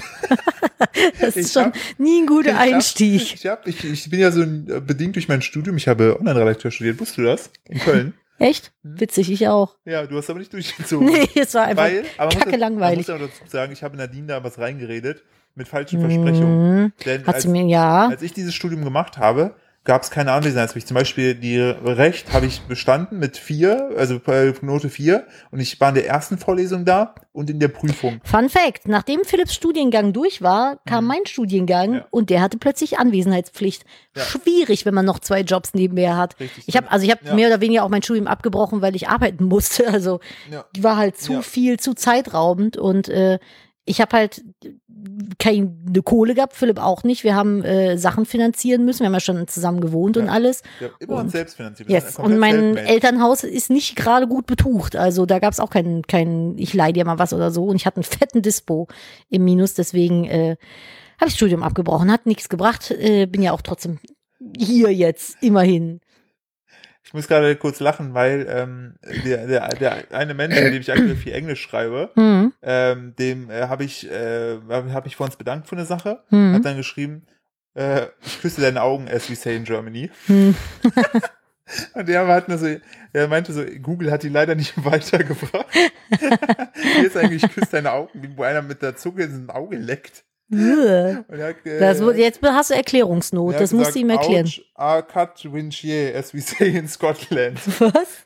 Das ist schon nie ein guter Einstieg. Ich bin ja so bedingt durch mein Studium. Ich habe Online-Redakteur studiert. Wusstest du das? In Köln. Echt? Witzig, ich auch. Ja, du hast aber nicht durchgezogen. Nee, es war einfach kacke langweilig. Ich muss aber dazu sagen, ich habe Nadine da was reingeredet mit falschen Versprechungen. Denn als ich dieses Studium gemacht habe, gab es keine Anwesenheitspflicht. Zum Beispiel die Recht habe ich bestanden mit 4, also Note 4 und ich war in der ersten Vorlesung da und in der Prüfung. Fun Fact, nachdem Philipps Studiengang durch war, kam mein Studiengang und der hatte plötzlich Anwesenheitspflicht. Ja. Schwierig, wenn man noch 2 Jobs nebenher hat. Richtig, ich habe mehr oder weniger auch mein Studium abgebrochen, weil ich arbeiten musste. Also die war halt zu viel, zu zeitraubend und ich habe halt keine Kohle gehabt, Philipp auch nicht. Wir haben Sachen finanzieren müssen. Wir haben ja schon zusammen gewohnt und alles. Ja, immer uns selbst finanziert. Yes. Und mein Elternhaus ist nicht gerade gut betucht. Also da gab es auch kein ich leih dir mal was oder so. Und ich hatte einen fetten Dispo im Minus. Deswegen habe ich das Studium abgebrochen. Hat nichts gebracht. Bin ja auch trotzdem hier jetzt, immerhin. Ich muss gerade kurz lachen, weil der eine Mensch, mit dem ich aktuell viel Englisch schreibe, dem habe ich vor uns bedankt für eine Sache, hat dann geschrieben, ich küsse deine Augen, as we say in Germany. Und er meinte so, Google hat die leider nicht weitergebracht. Hier ist eigentlich, ich küsse deine Augen, wo einer mit der Zunge in sein Auge leckt. Jetzt hast du Erklärungsnot, das musst du ihm erklären. Cut Winchier, as we say in Scotland. Was?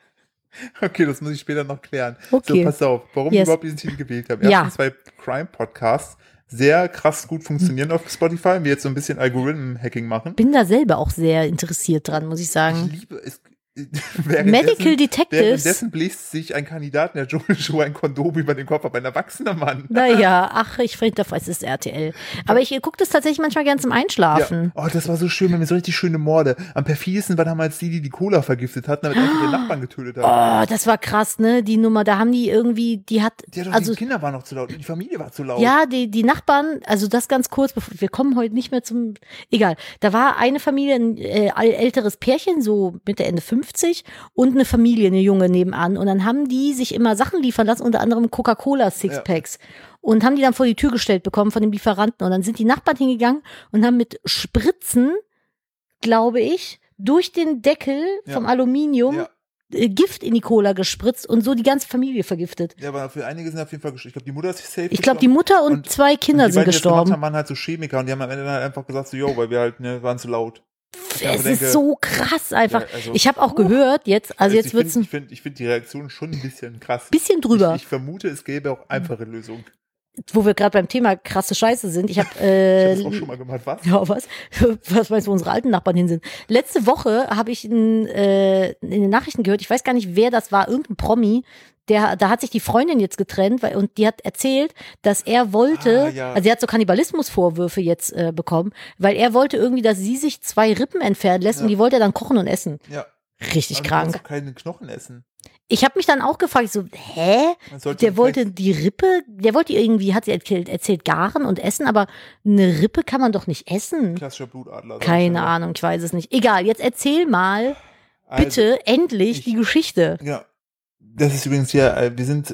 Okay, das muss ich später noch klären. Okay. So, pass auf, warum ich überhaupt diesen Titel gewählt habe. Erstens, zwei Crime-Podcasts sehr krass gut funktionieren auf Spotify, wir jetzt so ein bisschen Algorithmen-Hacking machen. Bin da selber auch sehr interessiert dran, muss ich sagen. Ich liebe es. Medical Detectives. Währenddessen bläst sich ein Kandidat in der Dschungelshow ein Kondom über den Kopf, aber ein erwachsener Mann. Naja, ich finde, es ist RTL. Aber ich gucke das tatsächlich manchmal gern zum Einschlafen. Ja. Oh, das war so schön, wir haben so richtig schöne Morde. Am perfideste war damals die Cola vergiftet hatten, damit einfach den Nachbarn getötet haben. Oh, das war krass, ne? Die Nummer, da haben die irgendwie, die Kinder waren noch zu laut, die Familie war zu laut. Ja, die Nachbarn, also das ganz kurz, wir kommen heute nicht mehr egal. Da war eine Familie, ein älteres Pärchen, so Mitte, Ende 50 und eine Familie, eine Junge nebenan. Und dann haben die sich immer Sachen liefern lassen, unter anderem Coca-Cola-Sixpacks. Ja. Und haben die dann vor die Tür gestellt bekommen von dem Lieferanten. Und dann sind die Nachbarn hingegangen und haben mit Spritzen, glaube ich, durch den Deckel vom Aluminium Gift in die Cola gespritzt und so die ganze Familie vergiftet. Ja, aber für einige sind auf jeden Fall gestorben. Ich glaube, die Mutter ist safe. Ich glaube, die Mutter und 2 Kinder sind gestorben. Die waren halt so Chemiker und die haben am Ende dann einfach gesagt, so, weil wir halt, waren zu laut. Es ist so krass einfach. Ja, also, ich habe auch gehört jetzt, jetzt wird's ich finde die Reaktion schon ein bisschen krass. Bisschen drüber. Ich vermute, es gäbe auch einfache Lösungen. Wo wir gerade beim Thema krasse Scheiße sind. Ich habe das auch schon mal gemacht, was? Ja, was? Was meinst du, wo unsere alten Nachbarn hin sind? Letzte Woche habe ich in den Nachrichten gehört, ich weiß gar nicht, wer das war, irgendein Promi, da hat sich die Freundin jetzt getrennt und die hat erzählt, dass er wollte, also sie hat so Kannibalismusvorwürfe jetzt bekommen, weil er wollte irgendwie, dass sie sich 2 Rippen entfernen lässt und die wollte er dann kochen und essen. Ja. Richtig krank. Du kannst doch keine Knochen essen. Ich habe mich dann auch gefragt, so, der wollte die Rippe, irgendwie, hat sie erzählt, garen und essen, aber eine Rippe kann man doch nicht essen. Klassischer Blutadler. Keine Ahnung, ich weiß es nicht. Egal, jetzt erzähl mal, bitte, endlich die Geschichte. Ja, das ist übrigens hier, wir sind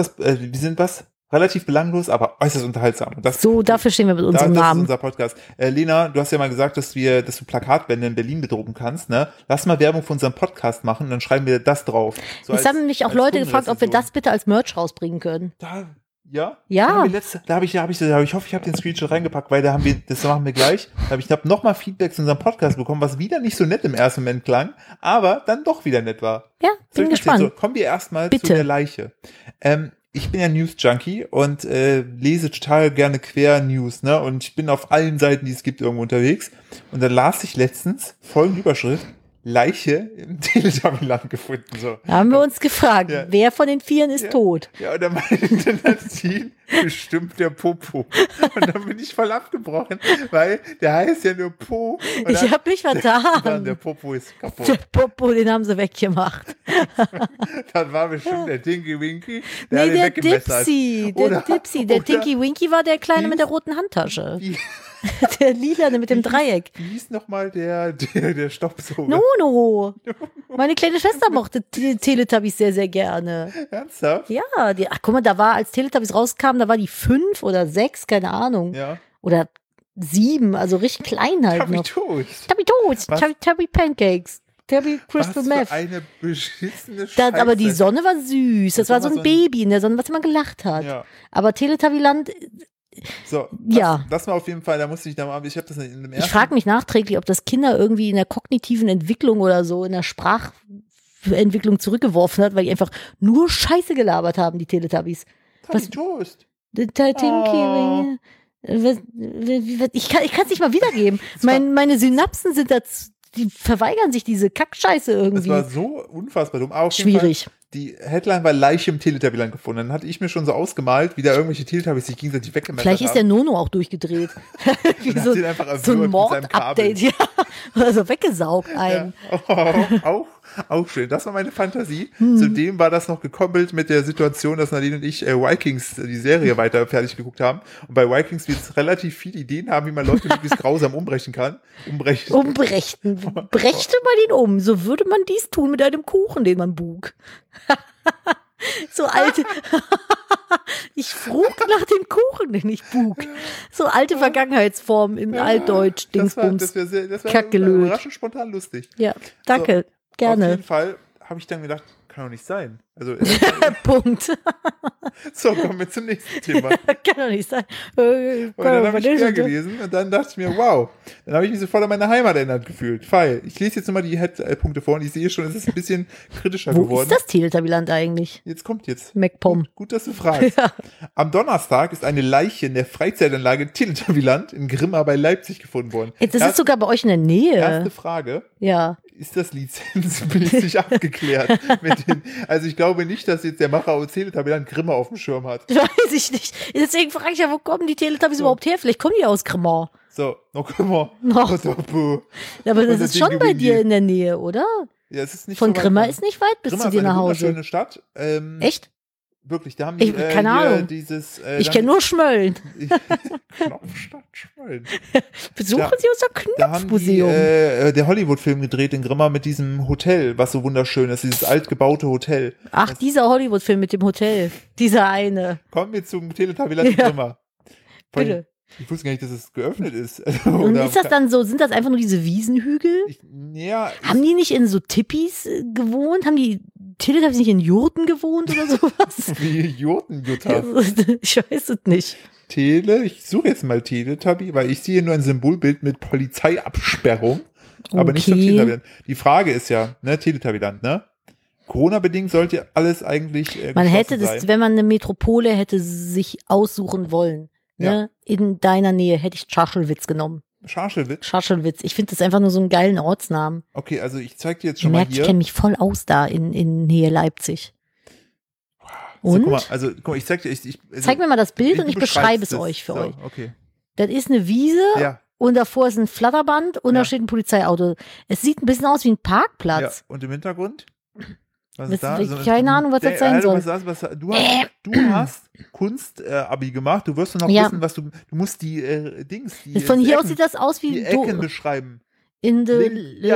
relativ belanglos, aber äußerst unterhaltsam. Dafür stehen wir mit unserem Namen. Das ist unser Podcast. Lena, du hast ja mal gesagt, dass du Plakatwände in Berlin bedrucken kannst, ne? Lass mal Werbung für unseren Podcast machen, dann schreiben wir das drauf. Es haben mich auch Leute gefragt, ob wir das bitte als Merch rausbringen können. Ja? Ja. Ich hoffe, ich habe den Screenshot reingepackt, weil das machen wir gleich. Ich habe nochmal Feedback zu unserem Podcast bekommen, was wieder nicht so nett im ersten Moment klang, aber dann doch wieder nett war. Ja, bin gespannt. So, kommen wir erstmal zu der Leiche. Ich bin ja News-Junkie und lese total gerne Quer-News, ne? Und ich bin auf allen Seiten, die es gibt, irgendwo unterwegs. Und da las ich letztens folgende Überschrift: Leiche im Teletubbyland gefunden. So. Da haben wir uns gefragt, wer von den 4 ist tot? Ja, und dann meinte Nadine, bestimmt der Popo. Und dann bin ich voll abgebrochen, weil der heißt ja nur Po. Ich habe mich vertan. Der Popo ist kaputt. Der Popo, den haben sie weggemacht. Das war bestimmt der Tinky Winky. Der Dipsy. Der Tinky Winky war der Kleine mit der roten Handtasche. Der Lilane mit dem Dreieck. Wie hieß nochmal der Staubsauger? Nono. Meine kleine Schwester mochte die Teletubbies sehr, sehr gerne. Ernsthaft? Ja, guck mal, da war, als Teletubbies rauskamen, da war die 5 oder 6, keine Ahnung. Ja. Oder 7, also richtig klein halt noch. Tubby Toast. Tubby Pancakes. Tubby Crystal Meth. Eine beschissene Scheiße. Aber die Sonne war süß. Das war so ein Baby in der Sonne, was immer gelacht hat. Ja. Aber Teletubbyland... So, das war auf jeden Fall, da musste ich habe das in dem ersten. Ich frage mich nachträglich, ob das Kinder irgendwie in der kognitiven Entwicklung oder so, in der Sprachentwicklung zurückgeworfen hat, weil die einfach nur Scheiße gelabert haben, die Teletubbies. Toast. Tinky. Ich kann es nicht mal wiedergeben. Meine Synapsen sind die verweigern sich diese Kackscheiße irgendwie. Das war so unfassbar dumm. Auch schwierig. die Headline war Leiche im Teletubbyland gefunden. Dann hatte ich mir schon so ausgemalt, wie da irgendwelche Teletubbies sich gegenseitig weggemessen haben. Vielleicht ist der Nono auch durchgedreht. Wie so ein Mord-Update, ja. Also weggesaugt ein. Ja. Auch schön. Das war meine Fantasie. Zudem war das noch gekoppelt mit der Situation, dass Nadine und ich Vikings, die Serie, weiter fertig geguckt haben. Und bei Vikings wird es relativ viele Ideen haben, wie man Leute möglichst grausam umbrechen kann. Umbrechten. Brächte man ihn um. So würde man dies tun mit einem Kuchen, den man bug. So alte. Ich frug nach dem Kuchen, den ich bug. So alte Vergangenheitsformen im Altdeutsch, Dingsbums. Das war überraschend spontan lustig. Ja, danke. So, gerne. Auf jeden Fall habe ich dann gedacht, kann doch nicht sein. Also, Punkt. So, kommen wir zum nächsten Thema. Kann doch nicht sein. Und dann habe ich mehr gelesen und dann dachte ich mir, wow. Dann habe ich mich sofort an meine Heimat erinnert gefühlt. Feil. Ich lese jetzt nochmal die Head-Punkte vor und ich sehe schon, es ist ein bisschen kritischer geworden. Wo ist das Teletubbyland eigentlich? Jetzt. MacPom. Gut, dass du fragst. Ja. Am Donnerstag ist eine Leiche in der Freizeitanlage Teletubbyland in Grimma bei Leipzig gefunden worden. Das ist sogar bei euch in der Nähe. Erste Frage. Ja. Ist das lizenzmäßig abgeklärt? Also ich glaube nicht, dass jetzt der Macher aus Teletubbyland Grimma auf dem Schirm hat. Weiß ich nicht. Deswegen frage ich ja, wo kommen die Teletubbies überhaupt her? Vielleicht kommen die aus Grimma. So, noch Grimma. Ja, aber das ist schon bei dir in der Nähe, oder? Ja, es ist nicht von so Grimma ist nicht weit bis zu dir nach Hause. Grimma ist eine wunderschöne Stadt. Echt? Wirklich, da haben die keine Ahnung. Ich kenne nur Schmölln. Knopfstadt Schmölln. Besuchen Sie unser Knopfmuseum. Da haben die der Hollywood-Film gedreht in Grimma mit diesem Hotel, was so wunderschön ist, dieses altgebaute Hotel. Ach, dieser Hollywood-Film mit dem Hotel. Dieser eine. Kommen wir zum Teletubbyland in Grimma. Bitte. Ich wusste gar nicht, dass es geöffnet ist. Und ist das dann so, sind das einfach nur diese Wiesenhügel? Haben die nicht in so Tippis gewohnt? Haben die Teletubbies nicht in Jurten gewohnt oder sowas? Wie Jurten-Jutta? Ich weiß es nicht. Ich suche jetzt mal Teletubby, weil ich sehe nur ein Symbolbild mit Polizeiabsperrung, aber nicht zum Teletubbyland. Die Frage ist ja, ne, Teletubbyland, ne? Corona-bedingt sollte alles eigentlich man hätte das, sein. Wenn man eine Metropole hätte sich aussuchen wollen. Ne? In deiner Nähe hätte ich Scharschelwitz genommen. Scharschelwitz. Ich finde das einfach nur so einen geilen Ortsnamen. Okay, also ich zeig dir jetzt schon mal hier. Ich kenne mich voll aus da in Nähe Leipzig. Und? So, guck mal, ich zeig dir. Zeig mir mal das Bild und ich beschreibe es euch für euch. Okay. Das ist eine Wiese und davor ist ein Flatterband und da steht ein Polizeiauto. Es sieht ein bisschen aus wie ein Parkplatz. Ja. Und im Hintergrund? Was ist da? Keine Ahnung, was das sein soll. Du hast Kunst-Abi gemacht, du wirst doch noch wissen, was du musst die von hier aus sieht das aus wie die Ecken beschreiben. In the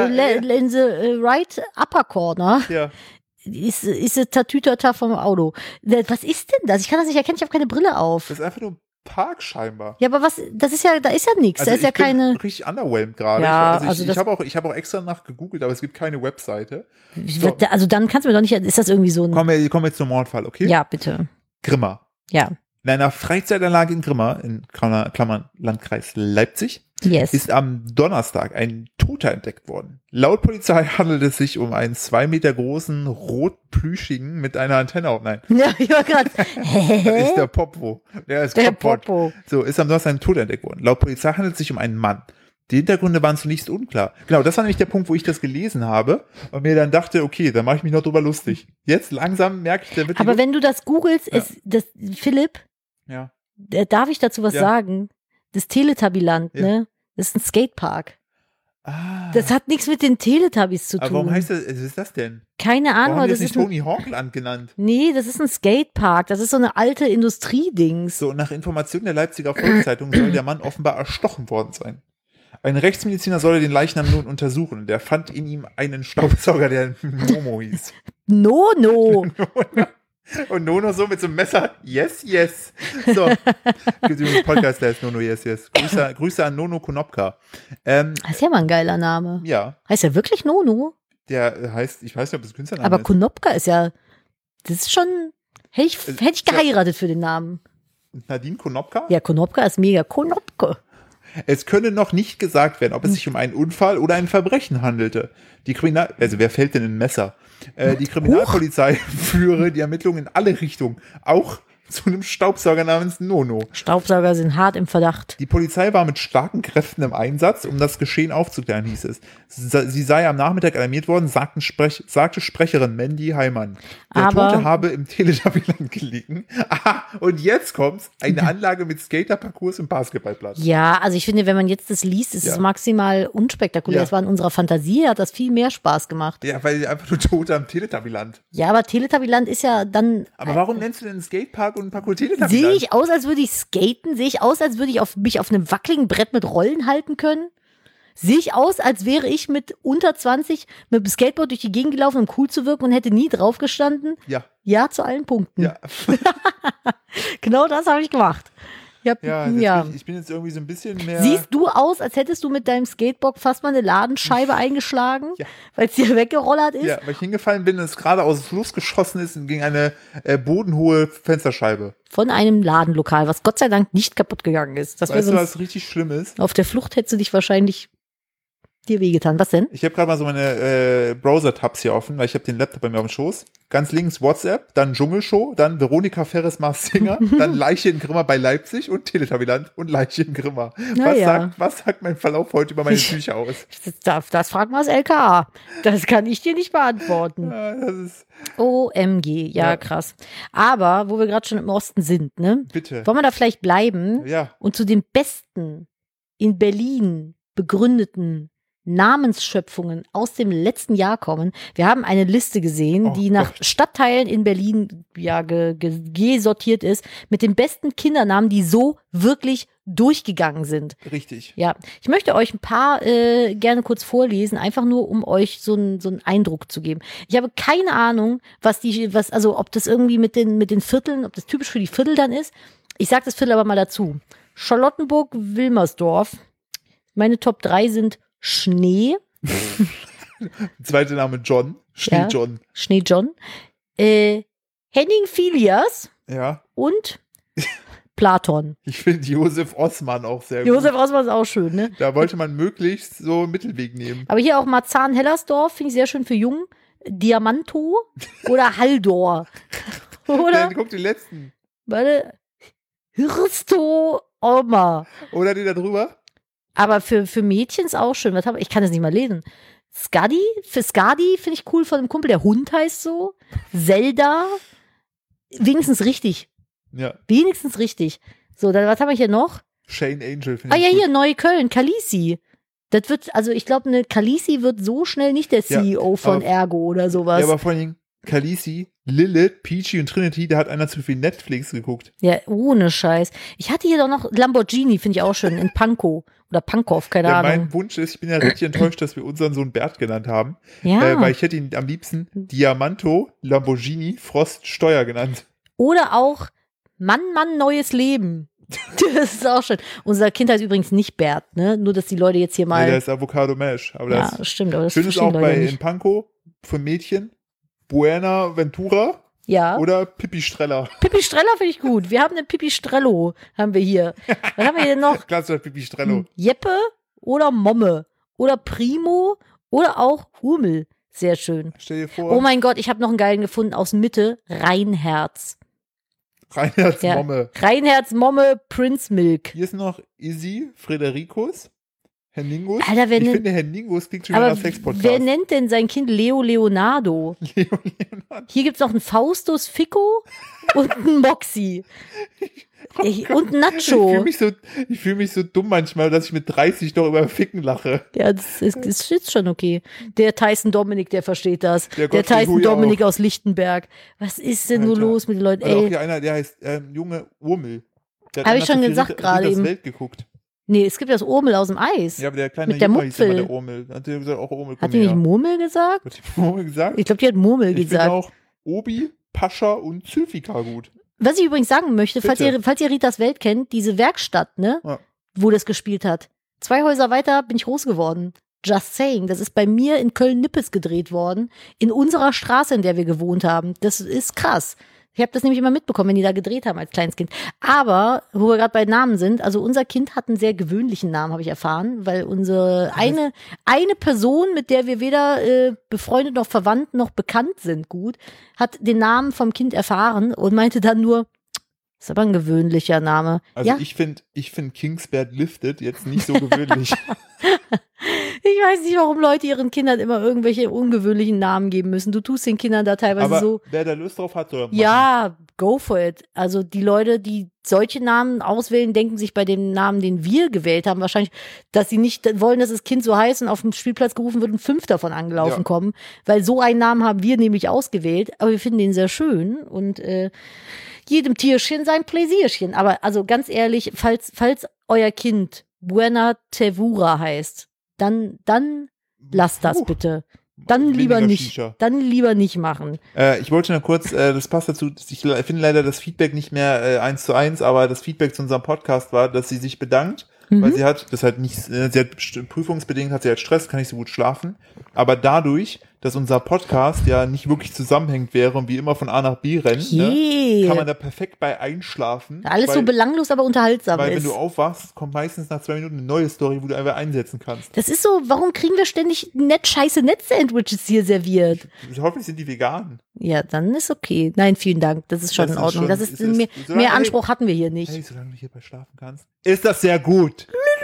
right upper corner. Ja. Ist eine Tatütata vom Auto. Was ist denn das? Ich kann das nicht erkennen, ich habe keine Brille auf. Das ist einfach nur Park scheinbar. Ja, aber da ist ja nichts. Also da ist ja keine. Ich bin richtig underwhelmed gerade. Ja, ich habe auch extra nach gegoogelt, aber es gibt keine Webseite. So. Also dann kannst du mir doch nicht. Ist das irgendwie so ein. Kommen wir jetzt zum Mordfall, okay? Ja, bitte. Grimma. Ja. In einer Freizeitanlage in Grimma, in Klammern Landkreis Leipzig, ist am Donnerstag ein Toter entdeckt worden. Laut Polizei handelt es sich um einen 2 Meter großen, rotplüschigen mit einer Antenne auf. Nein. Ja, ich war gerade. Das ist der Popo. Der Popo. So, ist am Donnerstag ein Toter entdeckt worden. Laut Polizei handelt es sich um einen Mann. Die Hintergründe waren zunächst unklar. Genau, das war nämlich der Punkt, wo ich das gelesen habe und mir dann dachte, okay, da mache ich mich noch drüber lustig. Jetzt langsam merke ich, der wird. Aber wenn du das googelst, ist das Philipp. Ja. Darf ich dazu was sagen? Das Teletubbyland, ne? Das ist ein Skatepark. Ah. Das hat nichts mit den Teletubbies zu tun. Aber warum heißt das, was ist das denn? Keine Ahnung. Warum haben das nicht Tony Hawkland genannt? Nee, das ist ein Skatepark. Das ist so eine alte Industriedings. So, nach Informationen der Leipziger Volkszeitung soll der Mann offenbar erstochen worden sein. Ein Rechtsmediziner solle den Leichnam nun untersuchen. Der fand in ihm einen Staubsauger, der Nono hieß. Nono. Und Nono so mit so einem Messer, yes, yes. So, gibt übrigens einen Podcast, der heißt Nono, yes, yes. Grüße an Nono Konopka. Das ist ja mal ein geiler Name. Ja. Heißt er wirklich Nono? Der heißt, ich weiß nicht, ob das Künstlername ist. Aber ist. Konopka ist ja, das ist schon, hätte ich geheiratet für den Namen. Nadine Konopka? Ja, Konopka ist mega. Konopke. Es könne noch nicht gesagt werden, ob es sich um einen Unfall oder ein Verbrechen handelte. Also wer fällt denn in ein Messer? Die Kriminalpolizei führe die Ermittlungen in alle Richtungen, auch zu einem Staubsauger namens Nono. Staubsauger sind hart im Verdacht. Die Polizei war mit starken Kräften im Einsatz, um das Geschehen aufzuklären, hieß es. Sie sei am Nachmittag alarmiert worden, sagte Sprecherin Mandy Heimann. Der Tote habe im Teletubbyland gelegen. Aha, und jetzt kommt's, eine Anlage mit Skaterparcours im Basketballplatz. Ja, also ich finde, wenn man jetzt das liest, ist es maximal unspektakulär. Es war in unserer Fantasie, hat das viel mehr Spaß gemacht. Ja, weil einfach nur Tote am Teletubbyland. Ja, aber Teletubbyland ist ja dann... Aber warum nennst du denn einen Skatepark und ein Parcours Teletubbyland? Sehe ich aus, als würde ich skaten? Sehe ich aus, als würde ich mich auf einem wackeligen Brett mit Rollen halten können? Sehe ich aus, als wäre ich mit unter 20 mit dem Skateboard durch die Gegend gelaufen, um cool zu wirken und hätte nie drauf gestanden? Ja. Ja, zu allen Punkten. Ja. Genau das habe ich gemacht. Ich bin jetzt irgendwie so ein bisschen mehr... Siehst du aus, als hättest du mit deinem Skateboard fast mal eine Ladenscheibe eingeschlagen, weil es dir weggerollert ist? Ja, weil ich hingefallen bin und es gerade aus dem Fluss geschossen ist und gegen eine bodenhohe Fensterscheibe. Von einem Ladenlokal, was Gott sei Dank nicht kaputt gegangen ist. Weißt du, was richtig schlimm ist? Auf der Flucht hättest du dich wahrscheinlich dir wehgetan. Was denn? Ich habe gerade mal so meine Browser-Tabs hier offen, weil ich habe den Laptop bei mir auf dem Schoß. Ganz links WhatsApp, dann Dschungelshow, dann Veronika Ferres Mars Singer, dann Leiche in Grimma bei Leipzig und Teletubbyland und Leiche in Grimma. Was sagt mein Verlauf heute über meine Psyche aus? Das fragt mal das LKA. Das kann ich dir nicht beantworten. Ja, das ist OMG, ja, krass. Aber, wo wir gerade schon im Osten sind, ne? Bitte. Wollen wir da vielleicht bleiben und zu den besten in Berlin begründeten Namensschöpfungen aus dem letzten Jahr kommen. Wir haben eine Liste gesehen, die nach Stadtteilen in Berlin gesortiert ist, mit den besten Kindernamen, die so wirklich durchgegangen sind. Richtig. Ja, ich möchte euch ein paar gerne kurz vorlesen, einfach nur, um euch so einen Eindruck zu geben. Ich habe keine Ahnung, ob das irgendwie mit den Vierteln, ob das typisch für die Viertel dann ist. Ich sage das Viertel aber mal dazu. Charlottenburg, Wilmersdorf. Meine Top 3 sind Schnee. Zweiter Name John. Schnee-John. Schnee-John. Henning Filias. Ja. Und Platon. Ich finde Josef Osman auch sehr gut. Josef Osman ist auch schön, ne? Da wollte man möglichst so einen Mittelweg nehmen. Aber hier auch Marzahn-Hellersdorf, finde ich sehr schön für Jung. Diamanto oder Haldor. Oder? Dann guck den letzten. Warte. Hirsto Oma. Oder den da drüber? Aber für Mädchen ist auch schön. Ich kann das nicht mal lesen. Skadi finde ich cool von dem Kumpel. Der Hund heißt so. Zelda. Wenigstens richtig. Ja. Wenigstens richtig. So, dann was haben wir hier noch? Shane Angel finde ich. Hier, Neukölln, Kalisi. Das wird, also ich glaube, eine Kalisi wird so schnell nicht der CEO von Ergo oder sowas. Ja, aber vor allem Kalisi, Lilith, Peachy und Trinity, da hat einer zu viel Netflix geguckt. Ja, ohne Scheiß. Ich hatte hier doch noch Lamborghini, finde ich auch schön, in Pankow oder Pankow, keine Ahnung. Mein Wunsch ist, ich bin ja richtig enttäuscht, dass wir unseren Sohn Bert genannt haben. Ja. Weil ich hätte ihn am liebsten Diamanto, Lamborghini, Frost, Steuer genannt. Oder auch Mann, neues Leben. Das ist auch schön. Unser Kind heißt übrigens nicht Bert, ne? Nur, dass die Leute jetzt hier mal. Nee, der ist Avocado Mash. Aber ja, das stimmt. Aber das schön ist auch in Pankow für Mädchen Buena Ventura. Ja. Oder Pippi Streller. Pippi Streller finde ich gut. Wir haben eine Pippi Strello, haben wir hier. Was haben wir hier noch? Klasse, Pippi Strello. Jeppe oder Momme oder Primo oder auch Hummel. Sehr schön. Stell dir vor. Oh mein Gott, ich habe noch einen geilen gefunden aus Mitte. Reinherz. Reinherz Momme. Reinherz Momme, Prince Milk. Hier ist noch Izzy, Fredericus, Henningus. Alter, ich finde, Henningus klingt schon wieder nach Sex-Podcast. Wer nennt denn sein Kind Leo Leonardo? Hier gibt es noch einen Faustus Fico und einen Moxie. Und Nacho. Ich fühl mich so dumm manchmal, dass ich mit 30 doch über Ficken lache. Ja, das ist schon okay. Der Tyson Dominik, der versteht das. Der Tyson Dominik aus Lichtenberg. Was ist denn nur los mit den Leuten? Auch hier einer, der heißt Junge Urmel. Habe ich schon gesagt gerade eben. Welt geguckt. Nee, es gibt das Urmel aus dem Eis. Ja, aber der kleine mit der Junge hieß immer Mupfel. der Urmel. Hat die gesagt, auch Urmel. Hat die nicht Murmel gesagt? Hat die Murmel gesagt? Ich glaube, die hat Murmel gesagt. Ich finde auch Obi, Pascha und Zylfika gut. Was ich übrigens sagen möchte, falls ihr Ritas Welt kennt, diese Werkstatt, ne, wo das gespielt hat. 2 Häuser weiter bin ich groß geworden. Just saying, das ist bei mir in Köln-Nippes gedreht worden, in unserer Straße, in der wir gewohnt haben. Das ist krass. Ich habe das nämlich immer mitbekommen, wenn die da gedreht haben als kleines Kind. Aber, wo wir gerade bei Namen sind, also unser Kind hat einen sehr gewöhnlichen Namen, habe ich erfahren, weil unsere eine Person, mit der wir weder befreundet noch verwandt noch bekannt sind, gut, hat den Namen vom Kind erfahren und meinte dann nur, Ist aber ein gewöhnlicher Name. Also ja? ich finde Kingsbad Lifted jetzt nicht so gewöhnlich. Ich weiß nicht, warum Leute ihren Kindern immer irgendwelche ungewöhnlichen Namen geben müssen. Du tust den Kindern da teilweise aber so. Wer da Lust drauf hat, soll machen. Ja, go for it. Also die Leute, die solche Namen auswählen, denken sich bei dem Namen, den wir gewählt haben, wahrscheinlich, dass sie nicht wollen, dass das Kind so heißt und auf dem Spielplatz gerufen wird und 5 davon angelaufen kommen. Weil so einen Namen haben wir nämlich ausgewählt. Aber wir finden den sehr schön und jedem Tierchen sein Pläsierchen. Aber also ganz ehrlich, falls euer Kind Buena Tevura heißt, dann lasst das bitte. Dann lieber nicht. Shisha. Dann lieber nicht machen. Ich wollte nur kurz, das passt dazu, ich finde leider das Feedback nicht mehr 1:1, aber das Feedback zu unserem Podcast war, dass sie sich bedankt, weil sie hat prüfungsbedingt hat sie halt Stress, kann nicht so gut schlafen, aber dadurch, dass unser Podcast ja nicht wirklich zusammenhängt wäre und wie immer von A nach B rennt, ne, kann man da perfekt bei einschlafen. Alles so belanglos, aber unterhaltsam weil wenn du aufwachst, kommt meistens nach 2 Minuten eine neue Story, wo du einfach einsetzen kannst. Das ist so, warum kriegen wir ständig scheiße Net-Sandwiches hier serviert? Hoffentlich sind die vegan. Ja, dann ist okay. Nein, vielen Dank, das ist schon in Ordnung. Mehr Anspruch hatten wir hier nicht. Hey, solange du hierbei schlafen kannst, ist das sehr gut.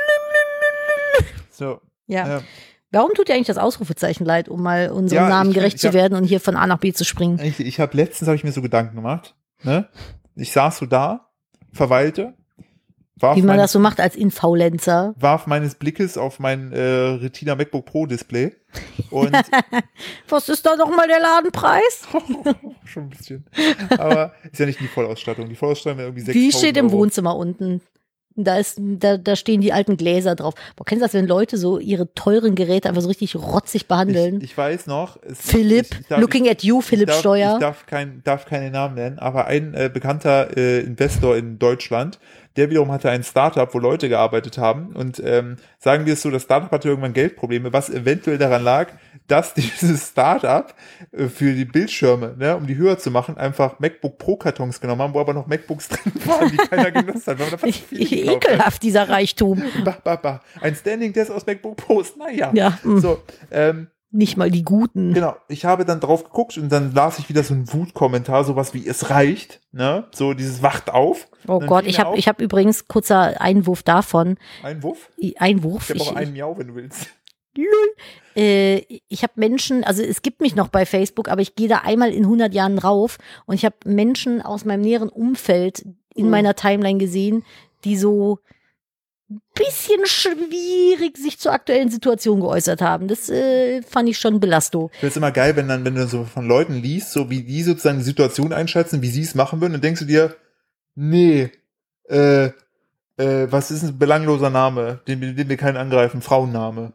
So. Ja. Warum tut dir eigentlich das Ausrufezeichen leid, um mal unserem Namen gerecht zu werden und hier von A nach B zu springen? Letztens habe ich mir so Gedanken gemacht. Ne? Ich saß so da, verweilte. Wie man das so macht als Infaulenzer. Warf meines Blickes auf mein Retina MacBook Pro Display. Und was ist da nochmal der Ladenpreis? Schon ein bisschen. Aber ist ja nicht die Vollausstattung. Die Vollausstattung wäre irgendwie 6.000 Die steht im Wohnzimmer unten. Da stehen die alten Gläser drauf. Boah, kennst du das, wenn Leute so ihre teuren Geräte einfach so richtig rotzig behandeln? Ich weiß noch. Looking at you, Philipp Steuer. Ich darf keine Namen nennen, aber ein bekannter Investor in Deutschland, der wiederum hatte ein Startup, wo Leute gearbeitet haben und sagen wir es so, das Startup hatte irgendwann Geldprobleme, was eventuell daran lag, dass dieses Startup für die Bildschirme, ne, um die höher zu machen, einfach MacBook Pro Kartons genommen haben, wo aber noch MacBooks drin waren, die keiner genutzt hat. Weil man ekelhaft, dieser Reichtum. Ein Standing Desk aus MacBook Pros, naja. Ja. So, nicht mal die guten. Genau, ich habe dann drauf geguckt und dann las ich wieder so einen Wutkommentar, sowas wie, es reicht, ne, so dieses wacht auf. Oh Gott, ich hab übrigens, kurzer Einwurf davon. Einwurf? Einwurf. Ich habe auch einen Miau, wenn du willst. Ich habe Menschen, also es gibt mich noch bei Facebook, aber ich gehe da einmal in 100 Jahren rauf und ich habe Menschen aus meinem näheren Umfeld in meiner Timeline gesehen, die so ein bisschen schwierig sich zur aktuellen Situation geäußert haben. Das fand ich schon belasto. Ich finde es immer geil, wenn du so von Leuten liest, so wie die sozusagen die Situation einschätzen, wie sie es machen würden, dann denkst du dir, nee, was ist ein belangloser Name, den wir keinen angreifen, Frauenname.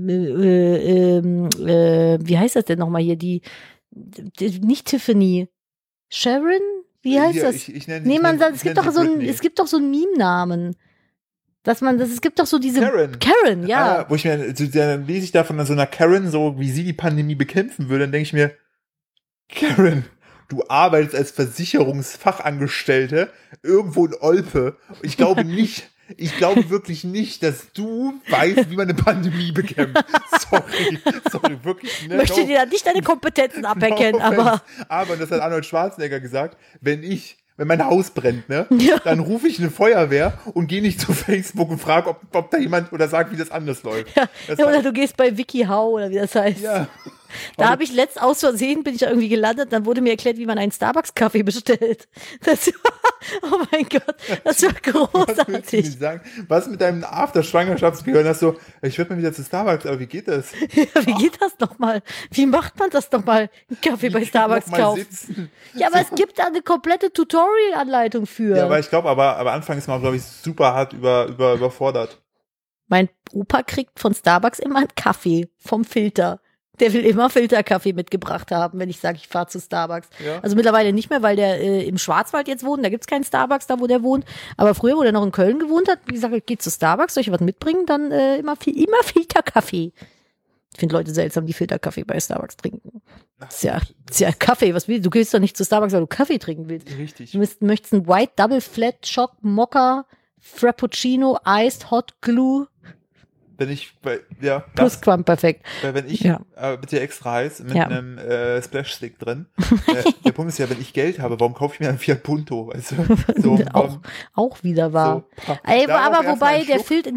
Wie heißt das denn nochmal hier? Die nicht Tiffany. Sharon? Wie heißt das? Es gibt doch so einen Meme-Namen. Es gibt doch so diese Karen, ja. Wo ich mir, dann lese ich da von so einer Karen, so wie sie die Pandemie bekämpfen würde, dann denke ich mir, Karen, du arbeitest als Versicherungsfachangestellte irgendwo in Olpe. Ich glaube wirklich nicht, dass du weißt, wie man eine Pandemie bekämpft. Sorry, wirklich. Ne? Möchte dir da nicht deine Kompetenzen aberkennen, aber. Aber, das hat Arnold Schwarzenegger gesagt, wenn mein Haus brennt, ne, dann rufe ich eine Feuerwehr und gehe nicht zu Facebook und frage, ob da jemand oder sagt, wie das anders läuft. Ja, oder du gehst bei WikiHow oder wie das heißt. Ja. Da habe ich aus Versehen, bin ich da irgendwie gelandet, dann wurde mir erklärt, wie man einen Starbucks-Kaffee bestellt. Oh mein Gott, das war großartig. Was willst du mir sagen? Was mit deinem After-Schwangerschaftsgehirn hast du, ich werde mal wieder zu Starbucks, aber wie geht das? Ja, wie geht das nochmal? Wie macht man das nochmal? Einen Kaffee bei Starbucks kaufen? Sitzen. Ja, aber es gibt da eine komplette Tutorial-Anleitung für. Ja, aber ich glaube, aber Anfang ist man, glaube ich, super hart überfordert. Mein Opa kriegt von Starbucks immer einen Kaffee vom Filter. Der will immer Filterkaffee mitgebracht haben, wenn ich sage, ich fahre zu Starbucks. Ja. Also mittlerweile nicht mehr, weil der im Schwarzwald jetzt wohnt. Da gibt's keinen Starbucks, da wo der wohnt. Aber früher, wo der noch in Köln gewohnt hat, wie gesagt, geht zu Starbucks, soll ich was mitbringen? Dann immer Filterkaffee. Ich finde Leute seltsam, die Filterkaffee bei Starbucks trinken. Das ist ja Kaffee. Was willst du? Du gehst doch nicht zu Starbucks, weil du Kaffee trinken willst. Richtig. Du möchtest einen White Double Flat Shock Mocha Frappuccino Iced Hot Glue. wenn ich, Plusquamperfekt. Weil wenn ich, bitte extra heiß, mit einem Splash-Stick drin, der Punkt ist ja, wenn ich Geld habe, warum kaufe ich mir einen Fiat Punto, weißt du? So, auch wieder wahr. So, aber wobei der Filter,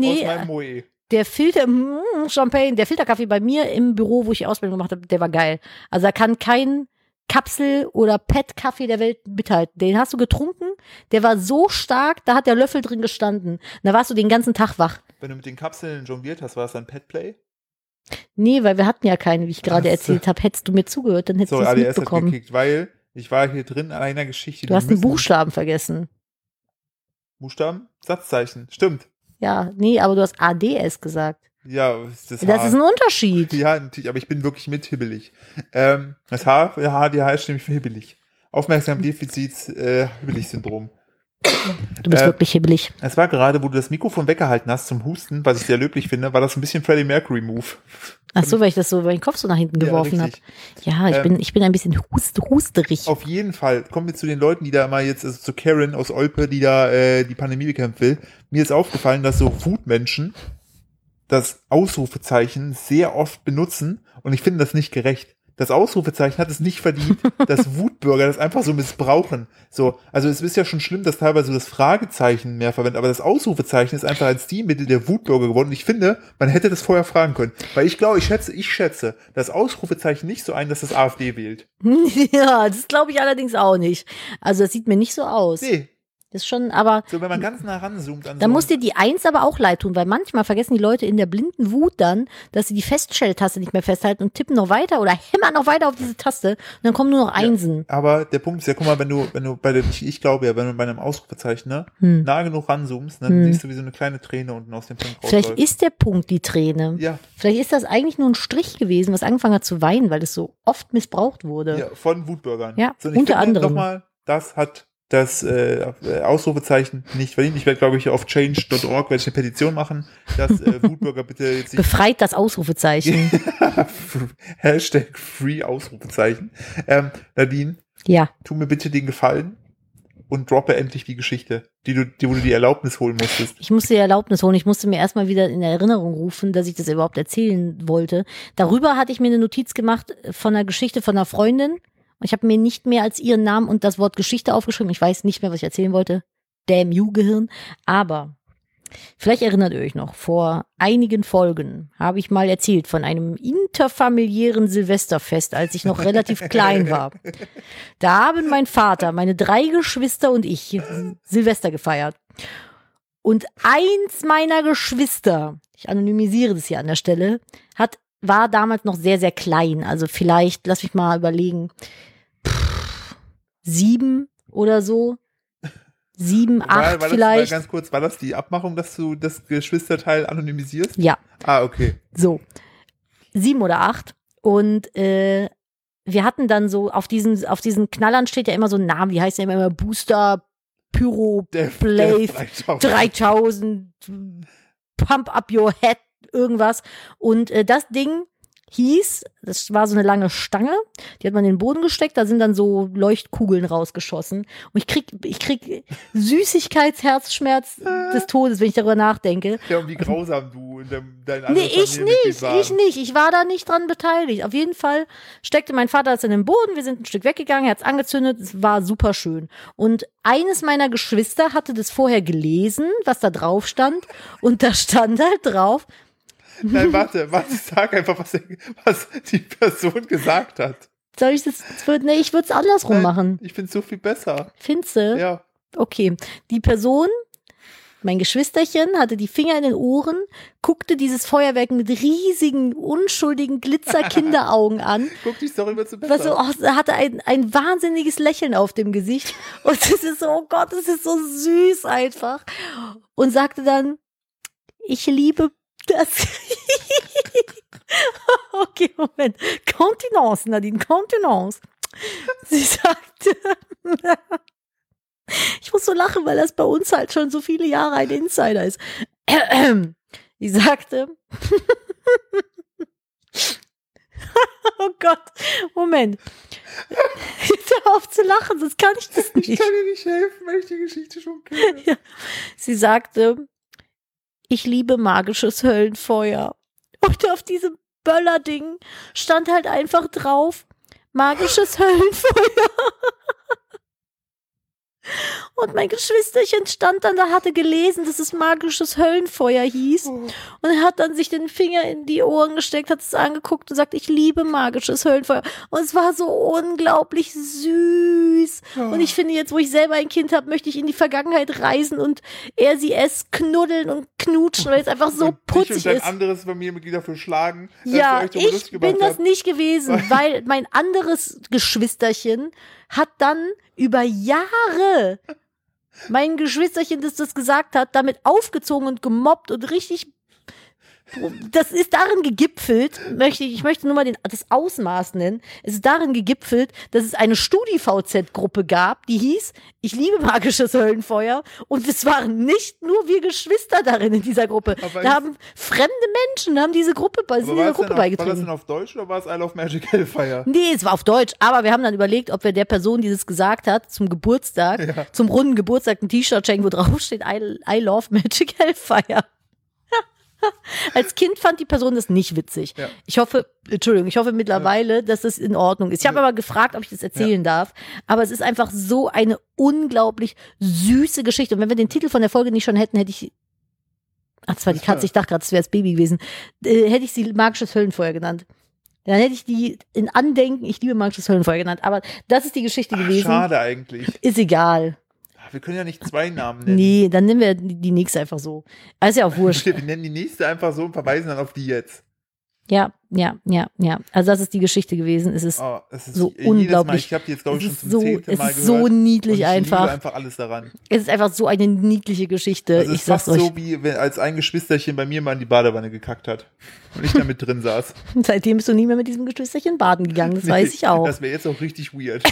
der Filter, Champagne, der Filterkaffee bei mir im Büro, wo ich Ausbildung gemacht habe, der war geil. Also da kann kein Kapsel- oder PET-Kaffee der Welt mithalten. Den hast du getrunken, der war so stark, da hat der Löffel drin gestanden. Da warst du den ganzen Tag wach. Wenn du mit den Kapseln jongliert hast, war es dann Pet-Play? Nee, weil wir hatten ja keine, wie ich gerade erzählt habe. Hättest du mir zugehört, dann hättest du es mitbekommen. Hat gekickt, weil ich war hier drin an einer Geschichte. Du hast einen Buchstaben vergessen. Buchstaben? Satzzeichen, stimmt. Ja, nee, aber du hast ADS gesagt. Ja, das ist ein Unterschied. Ja, natürlich, aber ich bin wirklich mit hibbelig. Das HDH steht nämlich für hibbelig. Aufmerksamkeitsdefizits Hibbelig-Syndrom. Du bist wirklich hibbelig. Es war gerade, wo du das Mikrofon weggehalten hast zum Husten, was ich sehr löblich finde, war das ein bisschen Freddie Mercury-Move. Ach so, weil ich das so über den Kopf so nach hinten geworfen habe. Ja, ich bin ein bisschen husterig. Auf jeden Fall. Kommen wir zu den Leuten, die da mal jetzt, also zu Karen aus Olpe, die da die Pandemie bekämpfen will. Mir ist aufgefallen, dass so Food-Menschen das Ausrufezeichen sehr oft benutzen und ich finde das nicht gerecht. Das Ausrufezeichen hat es nicht verdient, dass Wutbürger das einfach so missbrauchen. So, also es ist ja schon schlimm, dass teilweise das Fragezeichen mehr verwendet, aber das Ausrufezeichen ist einfach ein Stilmittel der Wutbürger geworden. Und ich finde, man hätte das vorher fragen können. Weil ich glaube, ich schätze das Ausrufezeichen nicht so ein, dass das AfD wählt. Ja, das glaube ich allerdings auch nicht. Also das sieht mir nicht so aus. Nee. Das ist schon, aber. So, wenn man ganz nah ranzoomt dann muss dir die 1 aber auch leid tun, weil manchmal vergessen die Leute in der blinden Wut dann, dass sie die Feststelltaste nicht mehr festhalten und tippen noch weiter oder hämmern noch weiter auf diese Taste und dann kommen nur noch Einsen. Ja, aber der Punkt ist ja, guck mal, wenn du bei dem, ich glaube ja, wenn du bei einem Ausrufezeichen nah genug ranzoomst, dann siehst du wie so eine kleine Träne unten aus dem Punkt rausläuft. Vielleicht ist der Punkt die Träne. Ja. Vielleicht ist das eigentlich nur ein Strich gewesen, was angefangen hat zu weinen, weil es so oft missbraucht wurde. Ja, von Wutbürgern. Ja, so, unter anderem. Nochmal, das hat das Ausrufezeichen nicht verdient. Ich werde, glaube ich, auf change.org eine Petition machen, dass Wutbürger bitte jetzt nicht befreit das Ausrufezeichen. Hashtag Free Ausrufezeichen. Nadine, tu mir bitte den Gefallen und droppe endlich die Geschichte, wo du die Erlaubnis holen musstest. Ich musste die Erlaubnis holen. Ich musste mir erstmal wieder in Erinnerung rufen, dass ich das überhaupt erzählen wollte. Darüber hatte ich mir eine Notiz gemacht von einer Geschichte von einer Freundin. Ich habe mir nicht mehr als ihren Namen und das Wort Geschichte aufgeschrieben. Ich weiß nicht mehr, was ich erzählen wollte. Damn you, Gehirn. Aber vielleicht erinnert ihr euch noch, vor einigen Folgen habe ich mal erzählt von einem interfamiliären Silvesterfest, als ich noch relativ klein war. Da haben mein Vater, meine 3 Geschwister und ich Silvester gefeiert. Und eins meiner Geschwister, ich anonymisiere das hier an der Stelle, war damals noch sehr, sehr klein. Also vielleicht, lass mich mal überlegen, 7 oder so. 7, 8 vielleicht. Ganz kurz, war das die Abmachung, dass du das Geschwisterteil anonymisierst? Ja. Ah, okay. So. 7 oder 8. Und wir hatten dann so, auf diesen Knallern steht ja immer so ein Name, die heißt ja immer Booster, Pyro, Blaze, 3000, Pump Up Your Head, irgendwas. Und das Ding hieß, das war so eine lange Stange, die hat man in den Boden gesteckt, da sind dann so Leuchtkugeln rausgeschossen. Und ich krieg Süßigkeitsherzschmerz des Todes, wenn ich darüber nachdenke. Ja, und wie grausam du in deinem Nee, ich nicht. Ich war da nicht dran beteiligt. Auf jeden Fall steckte mein Vater das in den Boden, wir sind ein Stück weggegangen, er hat's angezündet, es war super schön. Und eines meiner Geschwister hatte das vorher gelesen, was da drauf stand. Und da stand halt drauf, nein, warte, sag einfach, was die Person gesagt hat. Soll ich das? Nee, ich würde es andersrum machen. Ich finde es so viel besser. Findest du? Ja. Okay. Die Person, mein Geschwisterchen, hatte die Finger in den Ohren, guckte dieses Feuerwerk mit riesigen, unschuldigen Glitzerkinderaugen an. Guck dich doch immer zu besser. Hatte ein wahnsinniges Lächeln auf dem Gesicht. Und es ist so, oh Gott, es ist so süß einfach. Und sagte dann, ich liebe das. Okay, Moment. Kontenance, Nadine, Kontenance. Sie sagte, ich muss so lachen, weil das bei uns halt schon so viele Jahre ein Insider ist. Sie sagte, oh Gott, Moment. Jetzt hör auf zu lachen, sonst kann ich das nicht. Ich kann dir nicht helfen, weil ich die Geschichte schon kenne. Ja. Sie sagte, ich liebe magisches Höllenfeuer. Und auf diesem Böllerding stand halt einfach drauf, magisches Höllenfeuer. Und mein Geschwisterchen stand dann da, hatte gelesen, dass es magisches Höllenfeuer hieß. Und er hat dann sich den Finger in die Ohren gesteckt, hat es angeguckt und sagt, ich liebe magisches Höllenfeuer. Und es war so unglaublich süß. Und ich finde jetzt, wo ich selber ein Kind habe, möchte ich in die Vergangenheit reisen und es knuddeln und knutschen, weil es einfach so putzig ist. Und ein anderes Familienmitglied dafür schlagen. Ja, ich bin das nicht gewesen, weil mein anderes Geschwisterchen hat dann über Jahre mein Geschwisterchen, das gesagt hat, damit aufgezogen und gemobbt und richtig, das ist darin gegipfelt, ich möchte nur mal das Ausmaß nennen, es ist darin gegipfelt, dass es eine StudiVZ-Gruppe gab, die hieß, ich liebe magisches Höllenfeuer, und es waren nicht nur wir Geschwister darin in dieser Gruppe, da haben fremde Menschen, haben diese Gruppe beigetreten. War das denn auf Deutsch oder war es I Love Magic Hellfire? Nee, es war auf Deutsch, aber wir haben dann überlegt, ob wir der Person, die das gesagt hat, zum Geburtstag, zum runden Geburtstag ein T-Shirt schenken, wo drauf steht I Love Magic Hellfire. Als Kind fand die Person das nicht witzig. Ja. Ich hoffe mittlerweile, dass das in Ordnung ist. Ich habe aber gefragt, ob ich das erzählen darf. Aber es ist einfach so eine unglaublich süße Geschichte. Und wenn wir den Titel von der Folge nicht schon hätten, hätte ich, das war die Katze, ich dachte gerade, es wäre das Baby gewesen, hätte ich sie magisches Höllenfeuer genannt. Dann hätte ich die in Andenken, ich liebe magisches Höllenfeuer genannt. Aber das ist die Geschichte gewesen. Schade eigentlich. Ist egal. Wir können ja nicht 2 Namen nennen. Nee, dann nennen wir die nächste einfach so. Also ja auch wurscht. Wir nennen die nächste einfach so und verweisen dann auf die jetzt. Ja. Also das ist die Geschichte gewesen. Es ist so unglaublich. Ich habe die jetzt, glaube ich, schon zum 10. Mal gehört. Es ist so niedlich einfach. Ich liebe einfach alles daran. Es ist einfach so eine niedliche Geschichte. Also es ist fast so, wie wenn als ein Geschwisterchen bei mir mal in die Badewanne gekackt hat und ich da mit drin saß. Seitdem bist du nie mehr mit diesem Geschwisterchen baden gegangen, das weiß ich auch. Das wäre jetzt auch richtig weird.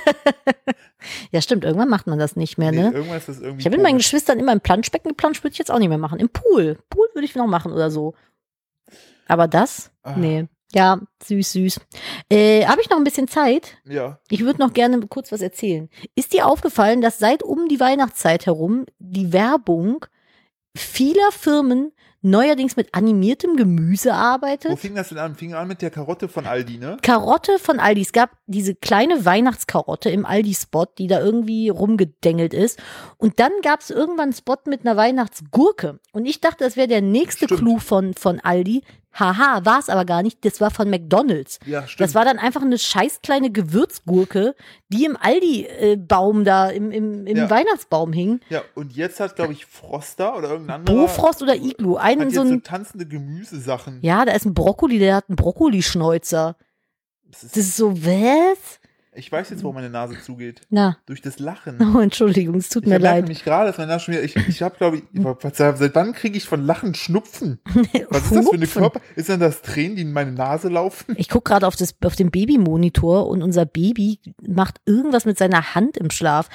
Ja, stimmt, irgendwann macht man das nicht mehr, ne? Irgendwann ist das irgendwie ich habe mit meinen Geschwistern immer im Planschbecken geplanscht, würde ich jetzt auch nicht mehr machen. Im Pool würde ich noch machen oder so. Aber das? Nee. Ja, süß. Habe ich noch ein bisschen Zeit? Ja. Ich würde noch gerne kurz was erzählen. Ist dir aufgefallen, dass seit um die Weihnachtszeit herum die Werbung vieler Firmen neuerdings mit animiertem Gemüse arbeitet? Wo fing das denn an? Fing an mit der Karotte von Aldi, ne? Karotte von Aldi. Es gab diese kleine Weihnachtskarotte im Aldi-Spot, die da irgendwie rumgedengelt ist. Und dann gab es irgendwann einen Spot mit einer Weihnachtsgurke. Und ich dachte, das wäre der nächste Clou von Aldi. Haha, war es aber gar nicht. Das war von McDonald's. Ja, stimmt. Das war dann einfach eine scheiß kleine Gewürzgurke, die im Aldi-Baum da, im Weihnachtsbaum hing. Ja, und jetzt hat, glaube ich, Froster oder irgendein anderer. Bofrost oder Iglu. Hat jetzt so tanzende Gemüsesachen. Ja, da ist ein Brokkoli, der hat einen Brokkolischneuzer. Das ist so, was? Ich weiß jetzt, wo meine Nase zugeht. Na. Durch das Lachen. Oh, Entschuldigung, es tut mir leid. Ich merke mich gerade, dass meine Nase schon wieder, ich habe, glaube ich, seit wann kriege ich von Lachen Schnupfen? Was ist das für eine Körper? Ist denn das Tränen, die in meine Nase laufen? Ich gucke gerade auf den Babymonitor und unser Baby macht irgendwas mit seiner Hand im Schlaf.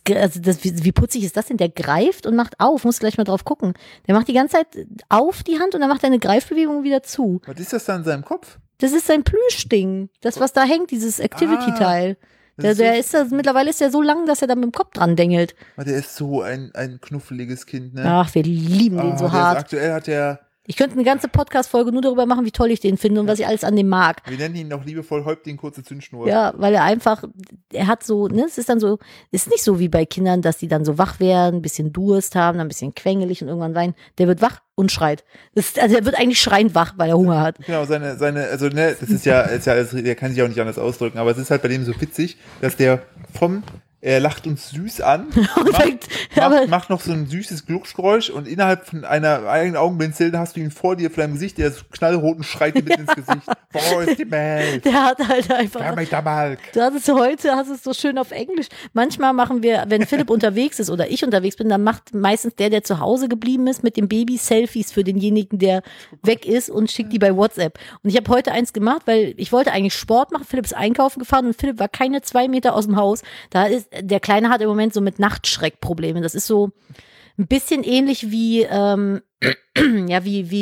Wie putzig ist das denn? Der greift und macht auf. Muss gleich mal drauf gucken. Der macht die ganze Zeit auf die Hand und dann macht er eine Greifbewegung wieder zu. Was ist das da in seinem Kopf? Das ist sein Plüschding. Das, was da hängt, dieses Activity-Teil. Mittlerweile ist er so lang, dass er da mit dem Kopf dran dengelt. Der ist so ein knuffeliges Kind, ne? Ach, wir lieben den so hart. Aktuell hat er. Ich könnte eine ganze Podcast-Folge nur darüber machen, wie toll ich den finde und was ich alles an dem mag. Wir nennen ihn noch liebevoll Häuptling kurze Zündschnur. Ja, weil er hat so, ne, es ist dann so, ist nicht so wie bei Kindern, dass die dann so wach werden, ein bisschen Durst haben, dann ein bisschen quengelig und irgendwann weinen. Der wird wach und schreit. Also er wird eigentlich schreiend wach, weil er Hunger hat. Genau, also ne, das ist ja alles, der kann sich auch nicht anders ausdrücken, aber es ist halt bei dem so witzig, dass er lacht uns süß an, macht noch so ein süßes Glucksgeräusch und innerhalb von einer eigenen Augenblinzeln hast du ihn vor dir, vor deinem Gesicht, der ist knallrot und schreit dir mit ins Gesicht. Wo ist die Milch? Der hat halt einfach. Du hast es so schön auf Englisch. Manchmal machen wir, wenn Philipp unterwegs ist oder ich unterwegs bin, dann macht meistens der zu Hause geblieben ist, mit dem Baby Selfies für denjenigen, der weg ist und schickt die bei WhatsApp. Und ich habe heute eins gemacht, weil ich wollte eigentlich Sport machen. Philipp ist einkaufen gefahren und Philipp war keine 2 Meter aus dem Haus. Der Kleine hat im Moment so mit Nachtschreckprobleme. Das ist so ein bisschen ähnlich wie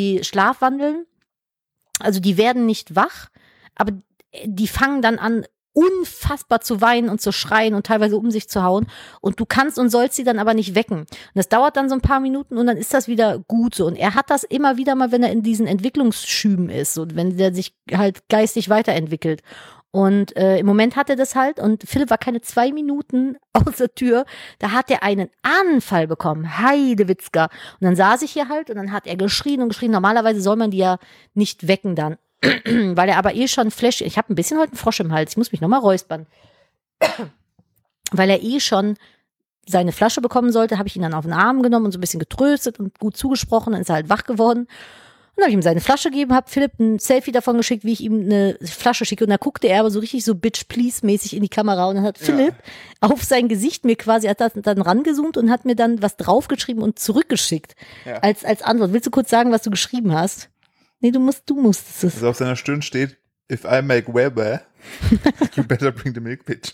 Schlafwandeln. Also die werden nicht wach, aber die fangen dann an, unfassbar zu weinen und zu schreien und teilweise um sich zu hauen. Und du kannst und sollst sie dann aber nicht wecken. Und das dauert dann so ein paar Minuten und dann ist das wieder gut so. Und er hat das immer wieder mal, wenn er in diesen Entwicklungsschüben ist und wenn der sich halt geistig weiterentwickelt. Und im Moment hat er das halt und Philipp war keine 2 Minuten aus der Tür, da hat er einen Anfall bekommen, Heidewitzka. Und dann saß ich hier halt und dann hat er geschrien und geschrien. Normalerweise soll man die ja nicht wecken dann, weil er aber schon Flash, ich habe ein bisschen heute einen Frosch im Hals, ich muss mich nochmal räuspern. Weil er schon seine Flasche bekommen sollte, habe ich ihn dann auf den Arm genommen und so ein bisschen getröstet und gut zugesprochen, dann ist er halt wach geworden. Und dann habe ich ihm seine Flasche gegeben, habe Philipp ein Selfie davon geschickt, wie ich ihm eine Flasche schicke. Und da guckte er aber so richtig so Bitch-Please-mäßig in die Kamera. Und dann hat Philipp auf sein Gesicht mir quasi, hat dann rangezoomt und hat mir dann was draufgeschrieben und zurückgeschickt. Ja. Als Antwort. Willst du kurz sagen, was du geschrieben hast? Nee, du musstest es. Also auf seiner Stirn steht, if I make Weber, you better bring the milk bitch.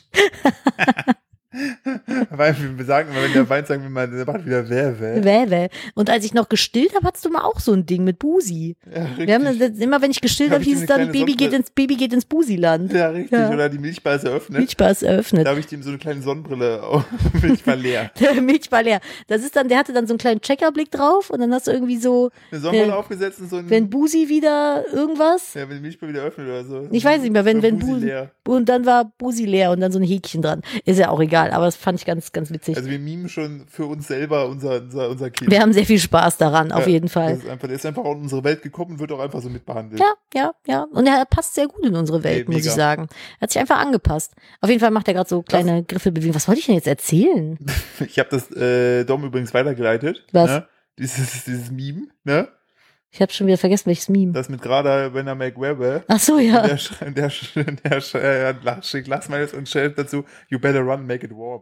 Weil wir sagen immer, wenn der Wein sagen wir mal, der macht wieder Wäh. Und als ich noch gestillt habe, hattest du mal auch so ein Ding mit Busi. Ja, richtig. Wir haben immer, wenn ich gestillt habe, hieß es dann, Baby geht ins Busiland. Ja, richtig. Ja. Oder die Milchbar ist eröffnet. Da habe ich ihm so eine kleine Sonnenbrille, Milchbar leer. Milchbar leer. Das ist dann, der hatte dann so einen kleinen Checkerblick drauf und dann hast du irgendwie so eine Sonnenbrille aufgesetzt und so ein, wenn Busi wieder irgendwas. Ja, wenn die Milchbar wieder öffnet oder so. Ich weiß nicht mehr, wenn Busi leer. Und dann war Busi leer und dann so ein Häkchen dran. Ist ja auch egal. Aber das fand ich ganz, ganz witzig. Also wir mimen schon für uns selber unser Kind. Wir haben sehr viel Spaß daran, auf jeden Fall. Der ist einfach auch in unsere Welt gekommen und wird auch einfach so mitbehandelt. Ja. Und er passt sehr gut in unsere Welt, muss ich sagen. Er hat sich einfach angepasst. Auf jeden Fall macht er gerade so kleine Griffelbewegungen. Was wollte ich denn jetzt erzählen? Ich habe das Dom übrigens weitergeleitet. Was? Ne? Dieses Meme, ne? Ich habe schon wieder vergessen, welches Meme. Das mit gerade wenn er McWebber. Ach so, ja. Der schickt Last Miles und stellt dazu, you better run, make it warm.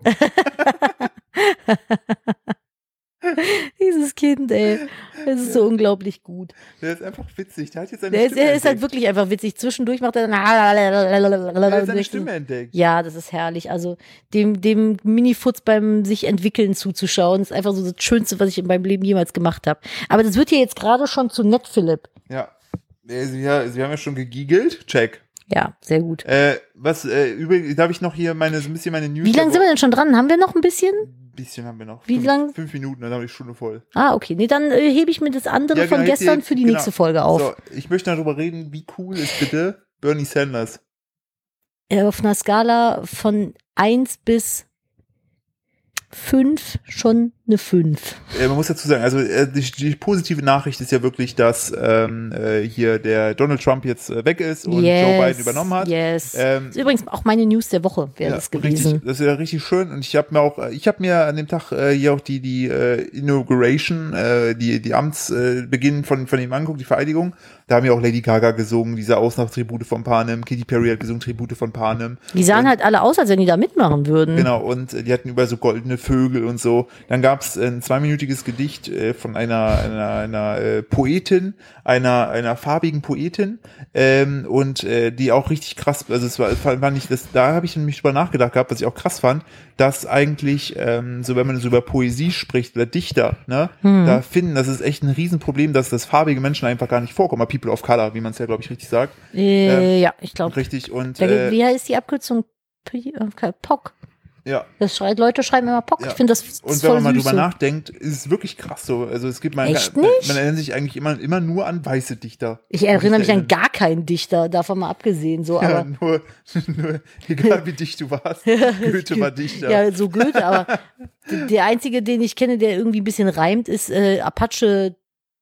Dieses Kind, ey. Das ist so unglaublich gut. Der ist einfach witzig. Der hat jetzt seine Stimme entdeckt. Der ist halt wirklich einfach witzig. Zwischendurch macht er dann der hat seine Stimme entdeckt. Ja, das ist herrlich. Also dem Minifutz beim sich entwickeln zuzuschauen, ist einfach so das Schönste, was ich in meinem Leben jemals gemacht habe. Aber das wird hier jetzt gerade schon zu nett, Philipp. Ja. Sie haben ja schon gegiegelt. Check. Ja, sehr gut. Übrigens, darf ich noch hier so ein bisschen meine News. Wie lange sind wir denn schon dran? Haben wir noch ein bisschen? Bisschen haben wir noch. Wie lang? 5 Minuten, dann habe ich die Stunde voll. Ah, okay. Nee, dann hebe ich mir das andere von gestern für die nächste Folge auf. So, ich möchte darüber reden, wie cool ist bitte Bernie Sanders? Auf einer Skala von 1 bis 5 schon eine 5. Man muss dazu sagen, also die positive Nachricht ist ja wirklich, dass hier der Donald Trump jetzt weg ist und Joe Biden übernommen hat. Das ist übrigens auch meine News der Woche, wäre das gewesen. Richtig, das ist ja richtig schön und ich habe mir an dem Tag hier auch die Inauguration, die Amtsbeginn von ihm angeguckt, die Vereidigung. Da haben ja auch Lady Gaga gesungen, diese Ausnahmetribute von Panem, Katy Perry hat gesungen, Tribute von Panem. Die sahen halt alle aus, als wenn die da mitmachen würden. Genau, und die hatten überall so goldene Vögel und so. Dann gab es ein 2-minütiges Gedicht von einer Poetin, einer farbigen Poetin, und die auch richtig krass, also es war nicht, da habe ich nämlich drüber nachgedacht gehabt, was ich auch krass fand, dass eigentlich, so wenn man so über Poesie spricht oder Dichter, ne, da das ist echt ein Riesenproblem, dass farbige Menschen einfach gar nicht vorkommen, People of Color, wie man es ja, glaube ich, richtig sagt. Ja, ich glaube. Richtig, und wie heißt die Abkürzung? POC. Ja. Leute schreiben immer POC. Ja. Ich finde das und wenn man mal drüber nachdenkt, ist es wirklich krass so. Also es gibt man erinnert sich eigentlich immer nur an weiße Dichter. Ich erinnere mich an gar keinen Dichter, davon mal abgesehen. So, ja, aber nur egal wie dicht du warst. Goethe war Dichter. Ja, so Goethe, aber der einzige, den ich kenne, der irgendwie ein bisschen reimt, ist Apache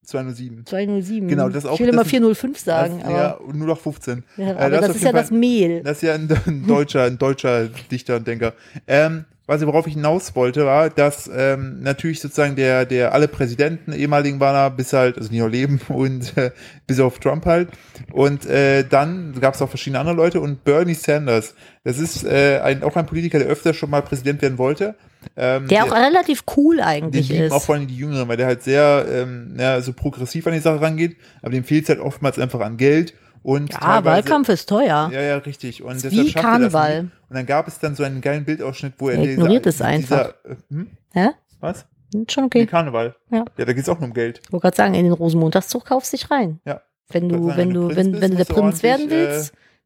207. Genau, das auch. Ich will immer 405 sagen. Das, aber ja, nur noch 15. Ja, aber das ist ja das Mehl. Das ist ja ein deutscher Dichter und Denker. Worauf ich hinaus wollte, war, dass natürlich sozusagen der alle Präsidenten ehemaligen waren da, bis halt, also nicht noch leben und bis auf Trump halt. Und dann gab es auch verschiedene andere Leute und Bernie Sanders, das ist auch ein Politiker, der öfter schon mal Präsident werden wollte. Der auch relativ cool eigentlich ist. Auch vor allem die Jüngeren, weil der halt sehr so progressiv an die Sache rangeht, aber dem fehlt es halt oftmals einfach an Geld. Und ja, Wahlkampf ist teuer. Ja, richtig. Und deshalb wie Karneval. Und dann gab es dann so einen geilen Bildausschnitt, wo er ignoriert es einfach. Hä? Was? Schon okay. Wie Karneval. Ja, da geht es auch nur um Geld. Ich wollte gerade sagen, in den Rosenmontagszug kaufst dich rein. Ja. Wenn du der Prinz werden willst,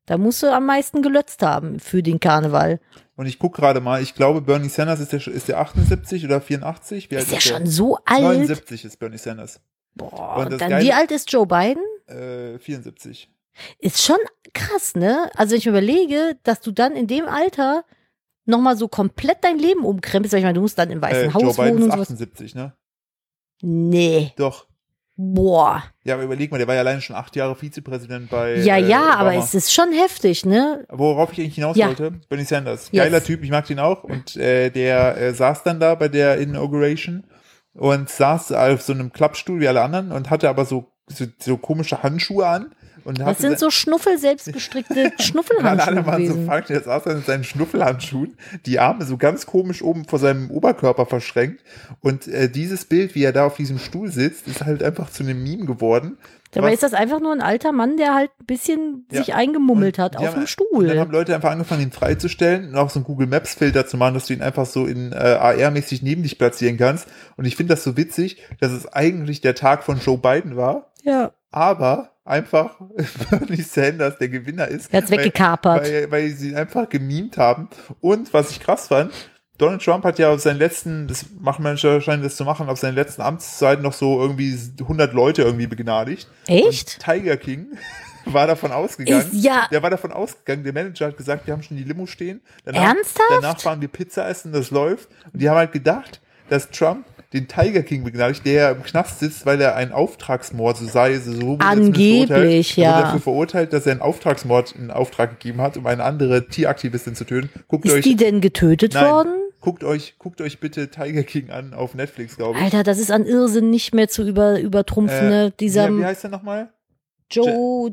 Da musst du am meisten gelötzt haben für den Karneval. Und ich gucke gerade mal, ich glaube, Bernie Sanders ist der 78 oder 84? Ist der schon so alt? 79 ist Bernie Sanders. Boah, und dann wie alt ist Joe Biden? 74. Ist schon krass, ne? Also ich überlege, dass du dann in dem Alter nochmal so komplett dein Leben umkrempelst. Ich meine, du musst dann im Weißen Haus wohnen und so. 78, ne? Nee. Doch. Boah. Ja, aber überleg mal, der war ja alleine schon 8 Jahre Vizepräsident bei Ja, Obama. aber es ist schon heftig, ne? Worauf ich eigentlich hinaus wollte, Bernie Sanders. Geiler Typ, ich mag den auch. Und der saß dann da bei der Inauguration und saß auf so einem Klappstuhl wie alle anderen und hatte aber so komische Handschuhe an. Und das sind so selbstgestrickte Schnuffelhandschuhe alle waren so falsch, der saß dann mit seinen Schnuffelhandschuhen, die Arme so ganz komisch oben vor seinem Oberkörper verschränkt. Und dieses Bild, wie er da auf diesem Stuhl sitzt, ist halt einfach zu einem Meme geworden. Dabei ist das einfach nur ein alter Mann, der halt ein bisschen sich eingemummelt hat auf dem Stuhl. Und dann haben Leute einfach angefangen, ihn freizustellen und auch so einen Google Maps Filter zu machen, dass du ihn einfach so in AR-mäßig neben dich platzieren kannst. Und ich finde das so witzig, dass es eigentlich der Tag von Joe Biden war. Ja. Aber einfach Bernie Sanders der Gewinner ist. Er hat's weggekapert. Weil sie ihn einfach gemimt haben. Und was ich krass fand, Donald Trump hat ja auf seinen letzten, das machen Menschen scheinen das zu machen, auf seinen letzten Amtszeiten noch so irgendwie 100 Leute irgendwie begnadigt. Echt? Und Tiger King war davon ausgegangen. Der war davon ausgegangen, der Manager hat gesagt, wir haben schon die Limo stehen. Ernsthaft? Danach fahren wir Pizza essen, das läuft. Und die haben halt gedacht, dass Trump den Tiger King begnadigt, der im Knast sitzt, weil er einen Auftragsmord, so angeblich, ja. wurde dafür verurteilt, dass er einen Auftragsmord in Auftrag gegeben hat, um eine andere Tieraktivistin zu töten. Ist die denn getötet worden? Guckt euch bitte Tiger King an auf Netflix, glaube ich. Alter, das ist an Irrsinn nicht mehr zu übertrumpfen, ne? Wie heißt der nochmal? Joe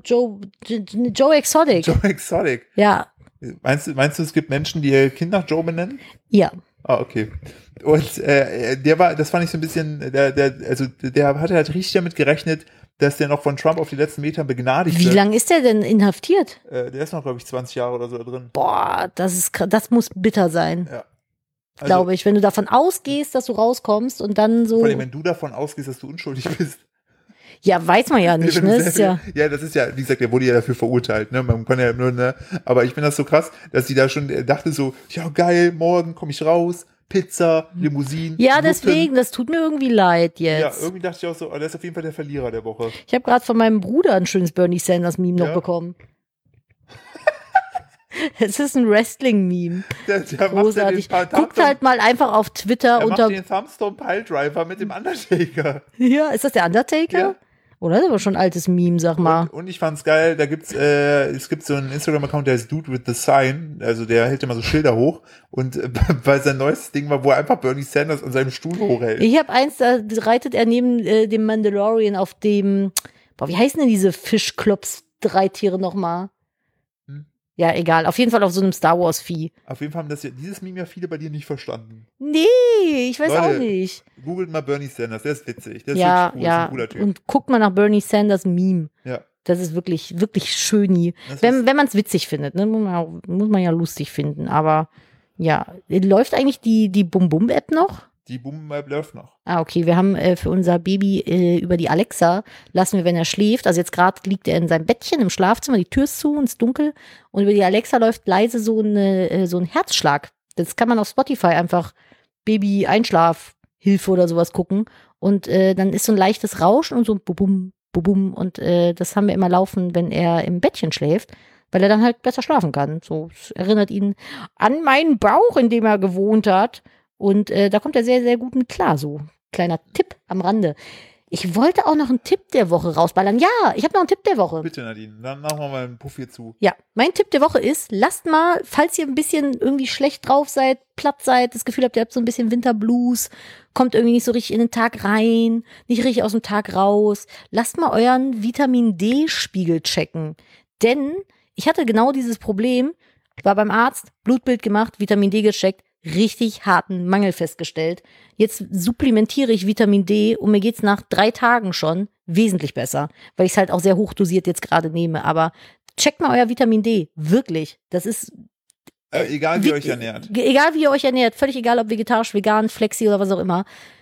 Exotic. Joe Exotic. Ja. Meinst du, es gibt Menschen, die ihr Kind nach Joe benennen? Ja. Ah, okay. Und das fand ich so ein bisschen, der hatte halt richtig damit gerechnet, dass der noch von Trump auf die letzten Metern begnadigt wird. Wie lange ist der denn inhaftiert? Der ist noch, glaube ich, 20 Jahre oder so drin. Boah, das muss bitter sein. Ja. Also, glaube ich, wenn du davon ausgehst, dass du rauskommst und dann so. Vor allem, wenn du davon ausgehst, dass du unschuldig bist. Ja, weiß man ja nicht, ne? Das ist ja, wie gesagt, der wurde ja dafür verurteilt, ne? Man kann ja nur, ne? Aber ich finde das so krass, dass sie da schon dachte so, ja geil, morgen komme ich raus, Pizza, Limousinen. Ja, deswegen, das tut mir irgendwie leid jetzt. Ja, irgendwie dachte ich auch so, der ist auf jeden Fall der Verlierer der Woche. Ich habe gerade von meinem Bruder ein schönes Bernie Sanders Meme noch bekommen. Es ist ein Wrestling-Meme. Großartig. Guckt halt mal einfach auf Twitter unter. Den Thumbstorm Piledriver mit dem Undertaker. Ja, ist das der Undertaker? Ja. Oder? Das ist aber schon ein altes Meme, sag mal. Und ich fand's geil, da es gibt so einen Instagram-Account, der heißt Dude with the Sign, also der hält immer so Schilder hoch und weil sein neuestes Ding war, wo er einfach Bernie Sanders an seinem Stuhl hochhält. Ich habe eins, da reitet er neben dem Mandalorian auf dem, wie heißen denn diese Fischklops-3 nochmal? Ja, egal. Auf jeden Fall auf so einem Star Wars Vieh. Auf jeden Fall haben dieses Meme ja viele bei dir nicht verstanden. Nee, ich weiß Leute, auch nicht. Googelt mal Bernie Sanders, der ist witzig. Der ist wirklich cool, ist ein cooler Typ. Und guckt mal nach Bernie Sanders Meme. Ja. Das ist wirklich, wirklich schöni. Wenn man es witzig findet, ne? Muss man ja lustig finden. Aber ja, läuft eigentlich die Bum-Bum-App noch? Die Bum-App läuft noch. Ah, okay. Wir haben für unser Baby über die Alexa, lassen wir, wenn er schläft, also jetzt gerade liegt er in seinem Bettchen im Schlafzimmer, die Tür ist zu und es ist dunkel und über die Alexa läuft leise so ein Herzschlag. Das kann man auf Spotify einfach Baby-Einschlafhilfe oder sowas gucken und dann ist so ein leichtes Rauschen und so ein Bum, Bum und das haben wir immer laufen, wenn er im Bettchen schläft, weil er dann halt besser schlafen kann. So, es erinnert ihn an meinen Bauch, in dem er gewohnt hat. Und da kommt er sehr, sehr gut mit klar. So, kleiner Tipp am Rande. Ich wollte auch noch einen Tipp der Woche rausballern. Ja, ich habe noch einen Tipp der Woche. Bitte, Nadine, dann machen wir mal einen Puff hier zu. Ja, mein Tipp der Woche ist, lasst mal, falls ihr ein bisschen irgendwie schlecht drauf seid, platt seid, das Gefühl habt, ihr habt so ein bisschen Winterblues, kommt irgendwie nicht so richtig in den Tag rein, nicht richtig aus dem Tag raus, lasst mal euren Vitamin-D-Spiegel checken. Denn ich hatte genau dieses Problem, war beim Arzt, Blutbild gemacht, Vitamin D gecheckt, richtig harten Mangel festgestellt. Jetzt supplementiere ich Vitamin D und mir geht's nach 3 Tagen schon wesentlich besser, weil ich es halt auch sehr hochdosiert jetzt gerade nehme. Aber checkt mal euer Vitamin D, wirklich. Das ist egal wie ihr euch ernährt. Egal wie ihr euch ernährt, völlig egal ob vegetarisch, vegan, flexi oder was auch immer.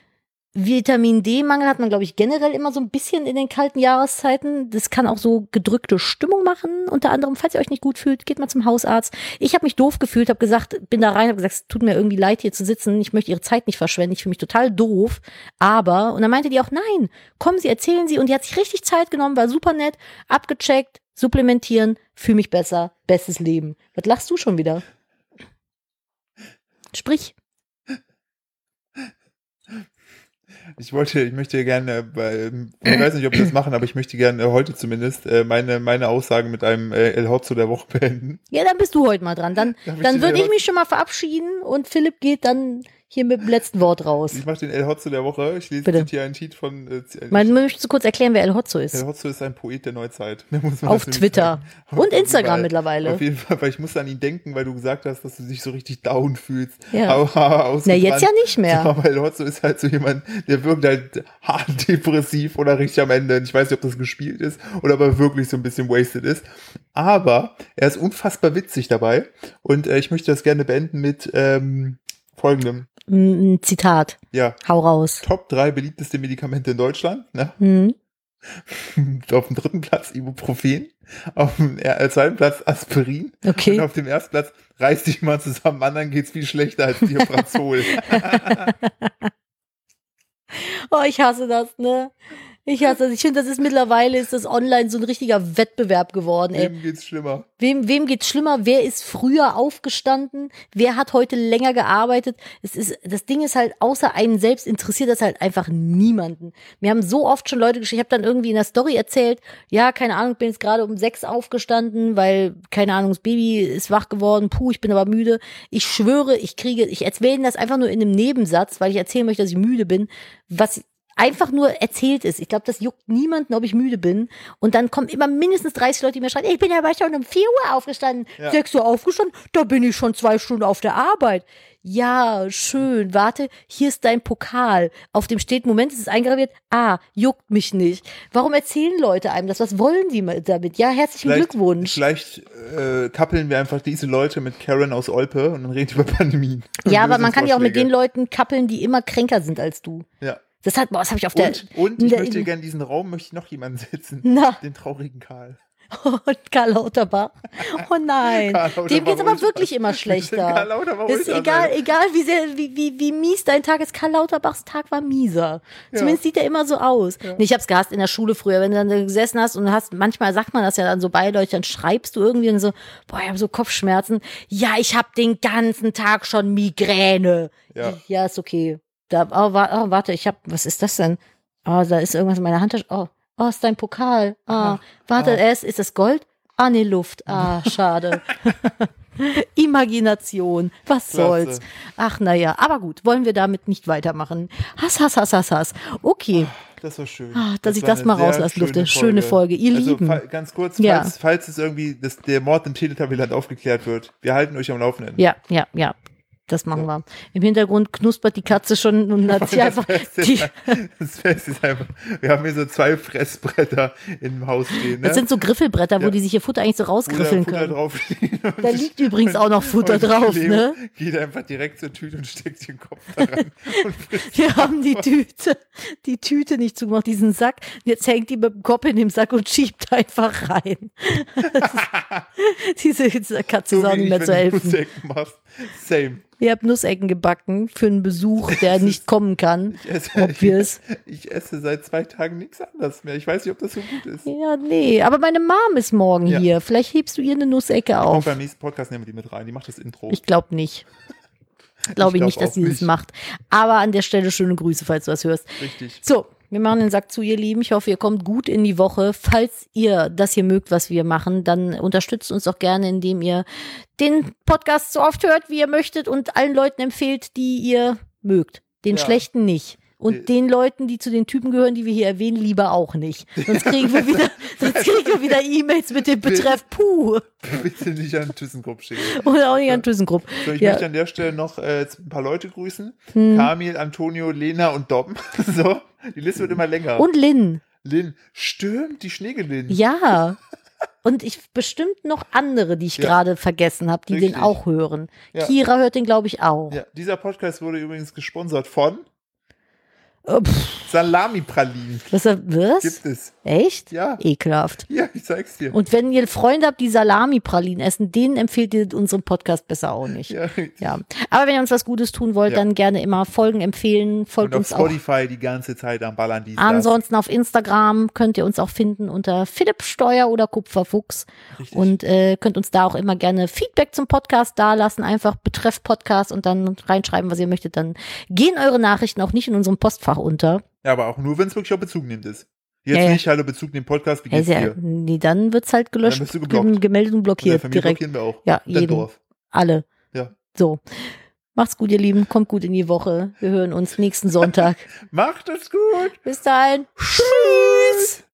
Vitamin D-Mangel hat man, glaube ich, generell immer so ein bisschen in den kalten Jahreszeiten. Das kann auch so gedrückte Stimmung machen. Unter anderem, falls ihr euch nicht gut fühlt, geht mal zum Hausarzt. Ich habe mich doof gefühlt, habe gesagt, bin da rein, habe gesagt, es tut mir irgendwie leid, hier zu sitzen. Ich möchte ihre Zeit nicht verschwenden. Ich fühle mich total doof. Aber, und dann meinte die auch, nein, kommen Sie, erzählen Sie. Und die hat sich richtig Zeit genommen, war super nett, abgecheckt, supplementieren, fühle mich besser, bestes Leben. Was lachst du schon wieder? Sprich. Ich möchte gerne, ich weiß nicht, ob wir das machen, aber ich möchte gerne heute zumindest meine Aussage mit einem El Hotzo der Woche beenden. Ja, dann bist du heute mal dran. Dann würde ich mich schon mal verabschieden und Philipp geht dann hier mit dem letzten Wort raus. Ich mache den El Hotzo der Woche. Ich lese hier einen Tweet von... Möchtest du kurz erklären, wer El Hotzo ist? El Hotzo ist ein Poet der Neuzeit. Auf Twitter und Instagram mittlerweile. Auf jeden Fall, weil ich muss an ihn denken, weil du gesagt hast, dass du dich so richtig down fühlst. Ja. Na, jetzt ja nicht mehr. Aber El Hotzo ist halt so jemand, der wirkt halt hart depressiv oder richtig am Ende. Ich weiß nicht, ob das gespielt ist oder ob er wirklich so ein bisschen wasted ist. Aber er ist unfassbar witzig dabei. Und ich möchte das gerne beenden mit folgendem. Ein Zitat. Ja. Hau raus. Top 3 beliebteste Medikamente in Deutschland. Ne? Mhm. Auf dem 3. Platz Ibuprofen. Auf dem 2. Platz Aspirin. Okay. Und auf dem 1. Platz reiß dich mal zusammen, anderen geht's viel schlechter als Diaprazol. Oh, ich hasse das, ne? Ich hasse das. Ich finde, mittlerweile ist das online so ein richtiger Wettbewerb geworden. Ey. Wem geht's schlimmer? Wem geht's schlimmer? Wer ist früher aufgestanden? Wer hat heute länger gearbeitet? Das Ding ist halt, außer einen selbst interessiert das halt einfach niemanden. Mir haben so oft schon Leute geschrieben, ich habe dann irgendwie in der Story erzählt, ja, keine Ahnung, ich bin jetzt gerade um 6 aufgestanden, weil, keine Ahnung, das Baby ist wach geworden, ich bin aber müde. Ich schwöre, ich erzähle das einfach nur in einem Nebensatz, weil ich erzählen möchte, dass ich müde bin, was einfach nur erzählt ist. Ich glaube, das juckt niemanden, ob ich müde bin. Und dann kommen immer mindestens 30 Leute, die mir schreien, ich bin aber schon um 4 Uhr aufgestanden, 6 Uhr aufgestanden, da bin ich schon 2 Stunden auf der Arbeit. Ja, schön, warte, hier ist dein Pokal. Auf dem steht, Moment, es ist eingraviert, juckt mich nicht. Warum erzählen Leute einem das? Was wollen die damit? Ja, herzlichen Glückwunsch. Vielleicht kappeln wir einfach diese Leute mit Karen aus Olpe und dann reden wir über Pandemien. Ja, aber man kann ja auch mit den Leuten kappeln, die immer kränker sind als du. Ja. Das habe ich auf der... Und ich möchte gerne in diesen Raum, möchte ich noch jemanden setzen. Den traurigen Karl. Und Karl Lauterbach. Oh nein. Dem geht's aber wirklich immer schlechter. Karl Lauterbach ist egal wie mies dein Tag ist. Karl Lauterbachs Tag war mieser. Ja. Zumindest sieht er immer so aus. Ja. Ich hab's gehasst in der Schule früher, wenn du dann gesessen hast und manchmal sagt man das ja dann so beiläufig, dann schreibst du irgendwie und so, ich habe so Kopfschmerzen. Ja, ich habe den ganzen Tag schon Migräne. Ja, ist okay. Warte, was ist das denn? Da ist irgendwas in meiner Handtasche. Ist dein Pokal. Warte, ist das Gold? Nee, Luft. Schade. Imagination. Was soll's? Ach, naja. Aber gut, wollen wir damit nicht weitermachen. Hass. Okay. Das war schön. Dass ich das mal rauslassen durfte. Schöne Folge. Ihr Lieben. Ganz kurz, falls es irgendwie der Mord in Teletubbyland aufgeklärt wird, wir halten euch am Laufenden. Ja. Das machen wir. Im Hintergrund knuspert die Katze schon und hat sich einfach... Das Beste ist einfach, wir haben hier so 2 Fressbretter im Haus stehen. Ne? Das sind so Griffelbretter, wo die sich ihr Futter eigentlich so rausgriffeln können. Da liegt übrigens auch noch Futter drauf, ne? Geht einfach direkt zur Tüte und steckt den Kopf da rein. Wir haben die Tüte nicht zugemacht, diesen Sack. Jetzt hängt die mit dem Kopf in dem Sack und schiebt einfach rein. Diese Katze ist auch nicht mehr zu helfen. Same. Ihr habt Nussecken gebacken für einen Besuch, der nicht kommen kann. Ich esse seit 2 Tagen nichts anderes mehr. Ich weiß nicht, ob das so gut ist. Ja, nee. Aber meine Mom ist morgen hier. Vielleicht hebst du ihr eine Nussecke auf. Auch beim nächsten Podcast nehmen wir die mit rein. Die macht das Intro. Ich glaube nicht. Glaube ich nicht, dass sie das macht. Aber an der Stelle schöne Grüße, falls du das hörst. Richtig. So, wir machen den Sack zu, ihr Lieben. Ich hoffe, ihr kommt gut in die Woche. Falls ihr das hier mögt, was wir machen, dann unterstützt uns doch gerne, indem ihr den Podcast so oft hört, wie ihr möchtet und allen Leuten empfehlt, die ihr mögt. Den schlechten nicht. Und den Leuten, die zu den Typen gehören, die wir hier erwähnen, lieber auch nicht. Sonst kriegen wir wieder E-Mails mit dem Betreff Puh. Bitte nicht an ThyssenKrupp schicken. Oder auch nicht an ThyssenKrupp. So, ich möchte an der Stelle noch ein paar Leute grüßen. Kamil, Antonio, Lena und Dom. So, die Liste wird immer länger. Und Lynn. Lynn, stimmt, die Schneegelin. Ja. Und bestimmt noch andere, die ich gerade vergessen habe, die den auch hören. Ja. Kira hört den, glaube ich, auch. Ja, dieser Podcast wurde übrigens gesponsert von Salami-Pralinen. Was? Gibt es. Echt? Ja. Ekelhaft. Ja, ich zeig's dir. Und wenn ihr Freunde habt, die Salami-Pralinen essen, denen empfehlt ihr unseren Podcast besser auch nicht. Ja. Aber wenn ihr uns was Gutes tun wollt, dann gerne immer folgen, empfehlen. Folgt uns auf Spotify die ganze Zeit am Ballern. Ansonsten auf Instagram könnt ihr uns auch finden unter Philipp Steuer oder Kupferfuchs. Richtig. Und könnt uns da auch immer gerne Feedback zum Podcast dalassen. Einfach betreff Podcast und dann reinschreiben, was ihr möchtet. Dann gehen eure Nachrichten auch nicht in unserem Postfach unter. Ja, aber auch nur, wenn es wirklich auch Bezug nimmt ist. Jetzt nicht, hallo, Bezug nimmt Podcast, wie geht's dir? Nee, dann wird's halt gelöscht, dann bist du geblockt. Gemeldet und blockiert direkt. Blockieren wir auch. Ja, jeden. Alle. Ja. So. Macht's gut, ihr Lieben. Kommt gut in die Woche. Wir hören uns nächsten Sonntag. Macht es gut. Bis dahin. Tschüss.